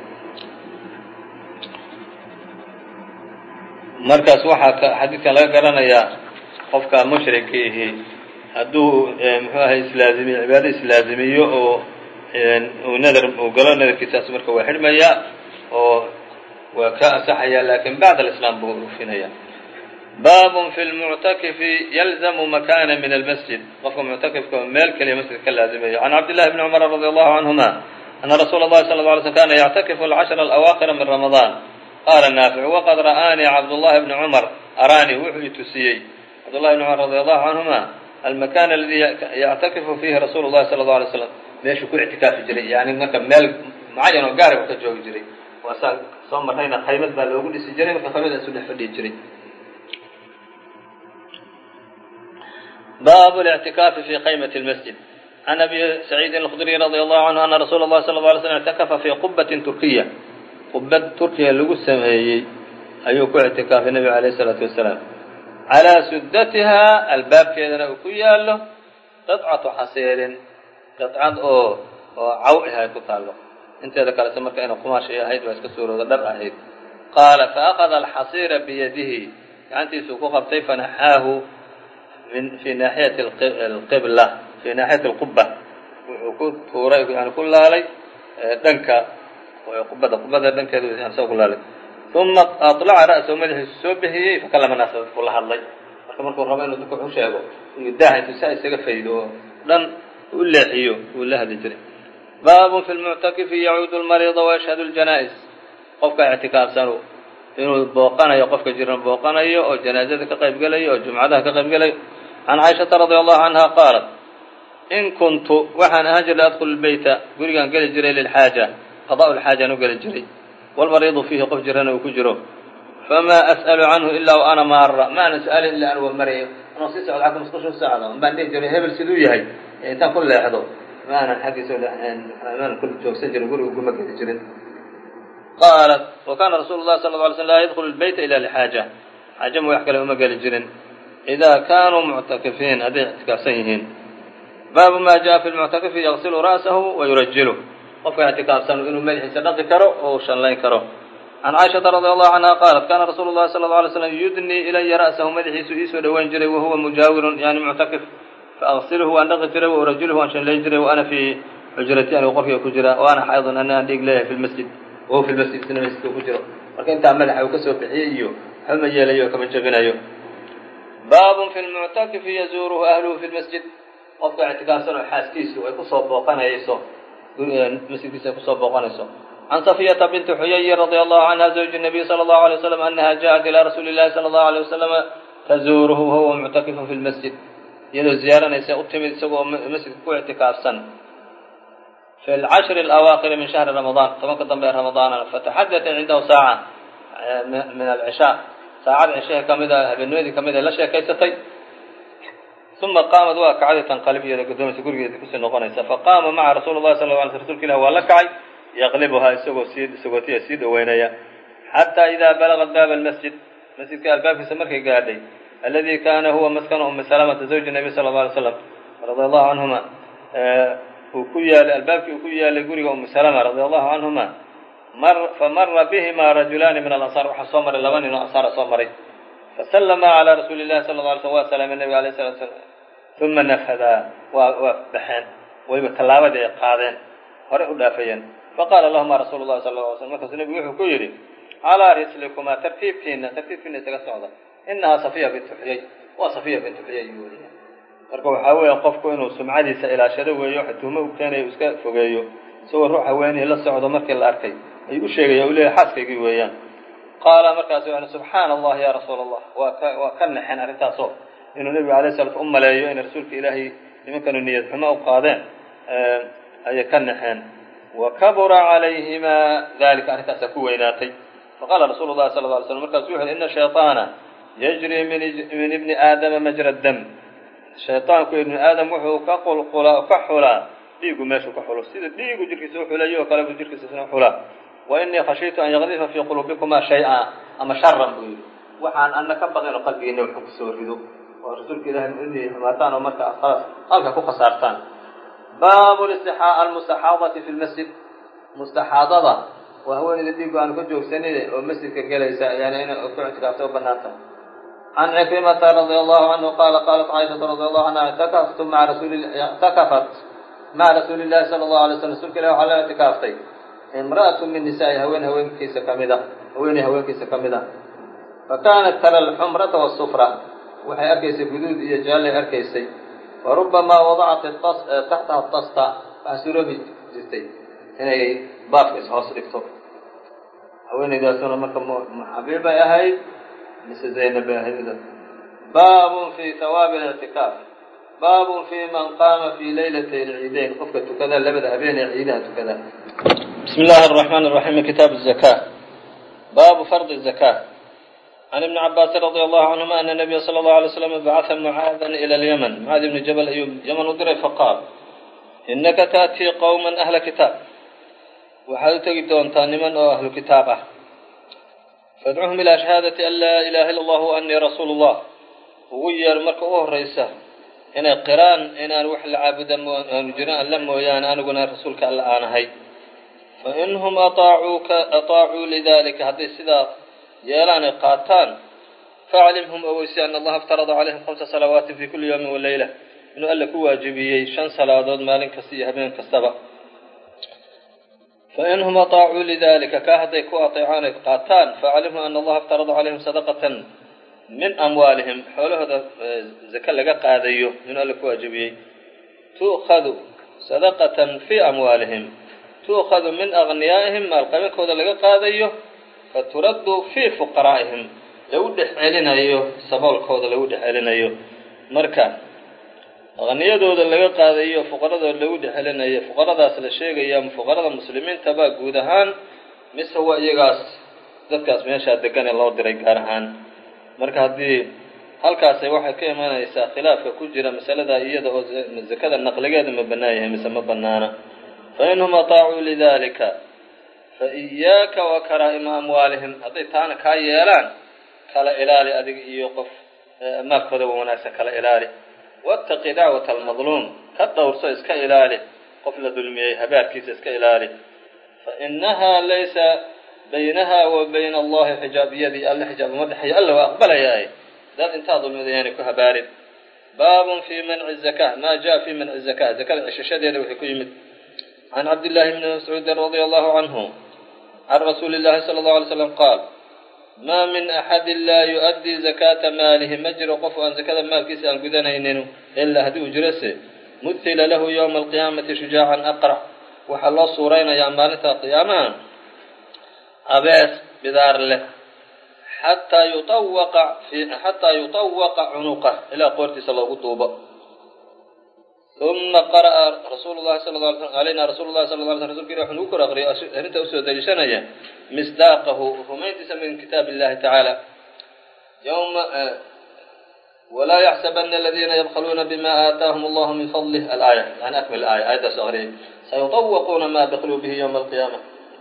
markaas waxaa xadiidkan laga garanayaa qofka mushrikiihi hadduu muxuu ahay islaazimiyo cibaado islaazimiyo oo uu nadar uu galo nadarkiisaas marka waa xidhmayaa oo waa ka asaxaya lakin bacd alislaam buu ufinaya baab fi lmuctakifi yalzamu makana min almasjid qofka muctakifka meel keliya masjidka ka laazimayo can cabdillahi bni cumar radi allahu canhuma ana rasuula اllahi sala lla alay slm kana yactakifu alcashra alawaakhira min ramadaan qaala naafic waqad ra'aanii cabdullahi bni cumar araanii wuxuu i tusiyey cabdullahi bni cumar radi allahu canhuma almakan aladi yactakifu fiihi rasuulu llahi sala allau alay slam meeshuu ku ictikaafi jiray yani marka meel mucayan oo gaari u ka joogi jiray waa saa soo marnayna qaymad baa loogu dhisi jiray marka qaymadaasuu dhex fadhiyi jiray bab الاعtikaafi fi qaymة الmasjid can abi saciidi الkdriي radي allahu canhu ana rasuula اllahi sala ه alay slm اctakafa fii qubatin turkiya qubad turkiya lagu sameeyey ayuu ku ictikaafay nebiga alayh الsalaatu wasalaam calىa sudatiha albaabkeedana uu ku yaalo qطcatu xasiirin qطcad oo oo caw ahay ku taalo inteeda kalese marka ina qumaashay ahayd waa iska suurooda dhar ahayd qaala faأkhada alxasiira biyadihi gacantiisuu ku qabtay fanaxaahu fi naaxiyati alqibla fi naaxiyati alquba wuxuu ku tuuray yani ku laalay dhanka qubada qubada dhankeedu isagoo ku laalay uma aطlaca ra'sahu madaxiisu soo bixiyey fakalama naasa dadku la hadlay marka markuu rabo inuu dadka wax u sheego inuu daaha intuu saa isaga faydo oo dhan u leexiyo wuu la hadli jiray baabun fi lmuctakifi yacuudu lmariida wayashhadu ljanaa-is qofka ictikaafsanu inuu booqanayo qofka jiran booqanayo oo janaazada ka qayb gelayo oo jumcadaha ka qayb gelayo can caaishata radi allahu canha qaalat in kuntu waxaan ahaan jiray adkhulu lbeyta gurigaan geli jiray lilxaaja qadaa'u lxaajaan u geli jiray walmariidu fiihi qof jirana uu ku jiro famaa as'alu canhu ilaa wa ana maara ma ana su-aalin ilaa anu wa marayo anoo sii socdo xagga musqusha u socda unbaan dhihi jiray hebel siduu yahay intaan ku leexdo ma aanan xaggiisa maanan ku joogsan jirin guriga kuma geli jirin qaalat wakana rasuulu llahi sala lla alay slm laa yadkhulu lbeyta ila lixaaja xaaja ma wax kale uma geli jirin idaa kaanuu muctakifiin hadday ictikaafsan yihiin baabu ma jaءa fi lmuctakifi yagsilu ra'sahu wayurajilu qofka ictikaafsan inuu madaxiisa dhaqi karo oo shanlayn karo can caaishata radi allahu canha qaalat kana rasuulu llahi sala lla alay slam yudnii ilaya ra'sahu madaxiisu iisoo dhoweyn jiray wahuwa mujaawirun yani muctakif faagsilhu waan dhaqi jiray waurajiluhu waan shanlayn jiray wa ana fii xujrati anigu qofkiga ku jira wa ana xaydun ana aan dhiig leeyahay fi lmasjid wahuwa fi lmasjid sina masjidka ku jiro marka intaa madaxa uu kasoo bixiyey iyo waxba ma yeelayo oo kama jebinayo baabun fi lmuctakifi yazuuruhu ahluhu fi lmasjid qofka ictikaafsan oo xaaskiisu ay kusoo booqanayso masjidkiisa ay kusoo booqanayso can safiyata binti xuyayi radia allahu canha zawji nabiy sala allahu alay waslam anaha jaءat ilaa rasuuli llahi sala allahu alay wasalama tazuuruhu wahuwa muctakifun fi lmasjid iyadoo ziyaaranaysa u timid isagoo masjidka ku ictikaafsan fi alcashri alawaakhiri min shahri ramadaan tobanka dambe ee ramadaana fataxadata cindahu saaca min alcishaa saacad cishaha kamid a habeennimadii kamid ay la sheekaysatay uma qaamad waa kacday tanqalib iyada gadoomaysa gurigeeda kusii noqonaysa faqaama maca rasuuli llahi sala lla alay sl rsulka ilah waa la kacay yaqlibuhaa isagoo sii isagootiya sii dhaweynaya xataa idaa balagad baaba almasjid masjidka albaabkiisa markay gaadhay aladi kana huwa maskanu umi salamata zawji nabiy sala alla alay slam radia allahu canhuma uu ku yaalay albaabkii uu ku yaalay guriga umi salama radia allahu canhuma mar famara bihima rajulaani min alansaar waxaa soo maray laba nin oo ansaara soo maray fasallama calaa rasuuli llahi sala lla alay slm waa salaamay nabiga alayh salatu slam uma nafadaa waa waa baxeen wayba tallaabadii ay qaadeen hore u dhaafayeen faqaala lahuma rasuulu llahi sala lla alay slm markaasu nebigu wuxuu ku yidhi calaa rislikumaa tartiibtiina tartiibkiina isaga socda inahaa safiya bintu xuyay waa safiya bintu xuyay buu weliya marka waxaa weeya qofku inuu sumcadiisa ilaashado weeyo xutuumo u keenayo iska fogeeyo isagoo ruux haweenihii la socdo markii la arkay ayuu u sheegaya u leeyahay xaaskaygii weeyaan qaala markaasu yani subxaana allah ya rasuula allah waa ka waa ka naxeen arrintaasoo inuu nebigu alayh salatu u maleeyo inay rasuulka ilaahay nimankanu niyad xumo u qaadeen ayay ka naxeen wa kabura calayhimaa dalika arrintaasaa ku weynaatay faqaala rasuulu llahi sala lla alay slam markaasu wuxu uhi ina shayطaana yajri min ibni aadama majra dam shayطaanku ibni aadam wuxuu ka qulqulaa ka xulaa dhiigu meeshuu ka xulo sida dhiigu jirkiisa u xulayo oo kale buu jirkiisa isna xulaa wa inii khashiitu an yaqdifa fii quluubikumaa shay-a ama sharan buu yidhi waxaan ana ka baqin oo qalbigiina wuxuu kusoo rido oo rasuulka ilahay inay xumaataan oo marka khalaas halka ku khasaartaan baabu almustaxaadati fi lmasjid mustaxaadada waa haweeneyda dhiigu aanu ka joogsanine oo masjidka gelaysa yani inay ku ictikaafta u banaan tahay can cikrimata radia allahu canhu qaala qaalat caaishatu radia allahu canha ictakaftu maa rasuuli ictakafat maca rasuuli llahi sala allahu alay slam rasuulka ilahi waxaa la ictikaaftay imra'atu min nisaai haween haweenkiisa kamid ah haweeney haweenkiisa ka mid ah fa kaanat tara alxumrata waasufra waxay arkaysay guduud iyo jaallay arkaysay wa rubamaa wadacat taxtaha tasta waxaa suroobi jirtay inay baafka ishoos dhigto haweeneydaasuna marka xabiib bay ahayd mise zaynab bay ahayd baabun fii hawaabi اlictikaaf baabun fii man qaama fii laylatay lciidayn qofka tukada labada habeenee ciidaha tukada bismi illaahi araxmaan araxiim kitaab الzaka baabu fardi الzaka can ibni cabaasin radia allahu canhuma ana nabiya sala allahu alay slam bacata mucaadan ila alyaman mucaad ibni jabal ayuu yaman u diray faqaal inaka taatii qowman ahla kitaab waxaad u tegi doontaa niman oo ahlu kitaab ah fadcuhum ilaa shahaadati an laa ilaha illa allah wa anii rasuulu llah ugu yeer marka u horraysa inay qiraan inaan wax la caabuda aanu jirin alla mooyaane aniguna rasuulka alla aanahay fainhum ataacuuka ataacuu lidalika hadday sidaa yeelaan ay qaataan faaclimhum ogeysi ana allaha iftarada calayhim khamsa salawaatin fi kulli yawmin waleyla inuu alla ku waajibiyey shan salaadood maalin kasta iyo habeen kastaba fainhum ataacuu lidalika kaa hadday ku ateecaan ay qaataan faaclimhum ana allaha iftarada calayhim sadaqatan min amwaalihim xoolahooda zaka laga qaadayo inuu alla ku waajibiyey tu'khadu sadaqatan fii amwaalihim tu'khadu min agniyaa'ihim maalqabinkooda laga qaadayo faturaddu fii fuqaraa'ihim lagu dhex celinayo saboolkooda lagu dhex celinayo marka aqniyadooda laga qaadayo fuqaradooda lagu dhex celinayo fuqaradaas la sheegaya fuqarada muslimiinta baa guud ahaan mise waa iyagaas dadkaas meeshaa degan ee loo diray gaar ahaan marka haddii halkaasay waxay ka imanaysaa khilaafka ku jira masalada iyada oo zakada naqligeeda ma bannaan yahay mise ma bannaana fainhum ataacuu lidalika faiyaaka wa karaa'ima amwaalihim hadday taana kaa yeelaan kala ilaali adiga iyo qof maalkooda wa wanaagsan kala ilaali waataqi dacwata almadluum ka dhowrso iska ilaali qof la dulmiyey habaarkiisa iska ilaali fainahaa laysa baynaha wa bayna allahi xijaabiyadii alle xijaab uma dhexeeyo alla waa aqbalayaa dad intaa dulmida yaanay ku habaarin baabun fii manci zaka maa jaa fii manci zaka zakada ceshashadeeda waxay ku yimid can cabdillahi bni mascuudin radia allahu canhu can rasuuli llahi sala allahu alay slam qaal maa min axadin laa yu-addii zakaata maalihi ma jiro qof aan zakada maalkiisa aan gudanaynin ilaa haddii uu jirose mudhila lahu yowma alqiyaamati shujaacan aqrac waxaa loo suuraynayaa maalinta qiyaamaha abees bidaar leh xataa yuawaqa xataa yutawaqa cunuqah ilaa qoortiisa loogu duubo uma qara'a rasuulu llahi sala la alay slam alayna rasuulu llahi sala la alay slam rasulka ilah wuxuu nagu kor aqriyay arrinta usoo daliishanaya misdaaqahu rumayntiisa min kitaab illahi tacaala yawma walaa yaxsabana aladiina yabkluuna bima aataahum allahu min fadlih alaaya yani akmil aaya aayaddaas aqriyay sayutawaquuna ma bakluu bihi yowma alqiyaama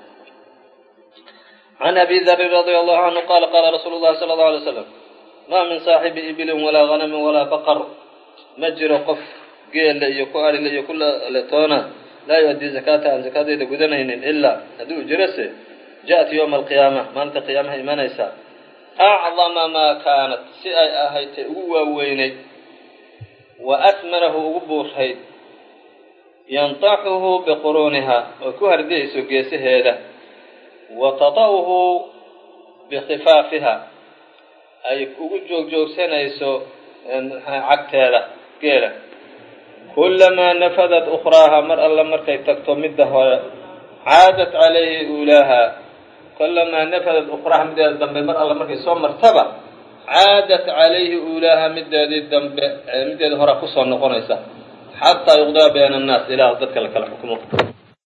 can abi darin radia allahu canhu qaala qaala rasuulu llahi sala allahu alay slam maa min saaxibi ibilin walaa ganamin walaa baqar ma jiro qof geela iyo ku arile iyo ku letoona laa yu-addii zakaata aan zakaadeeda gudanaynin ilaa haddii uu jirose ja-at yowma alqiyaama maalinta qiyaamaha imanaysa acdama maa kaanat si ay ahaydtay ugu waaweynayd wa asmanahu ugu buurayd yantaxuhu biquruuniha oo ku hardiyayso geesaheeda wa tata'uhu bikhifaafiha ay ugu joogjoogsanayso cagteeda geela kulamaa nafadat ukhraaha mar alla markay tagto midda hore caadat calayhi uulaaha kulamaa nafadat ukhraaha middeeda dambe mar alla markay soo martaba caadat calayhi uulaaha middeedii dambe middeeda hore kusoo noqonaysa xataa yuqdaa bayna annaas ilaa dadka la kala xukumo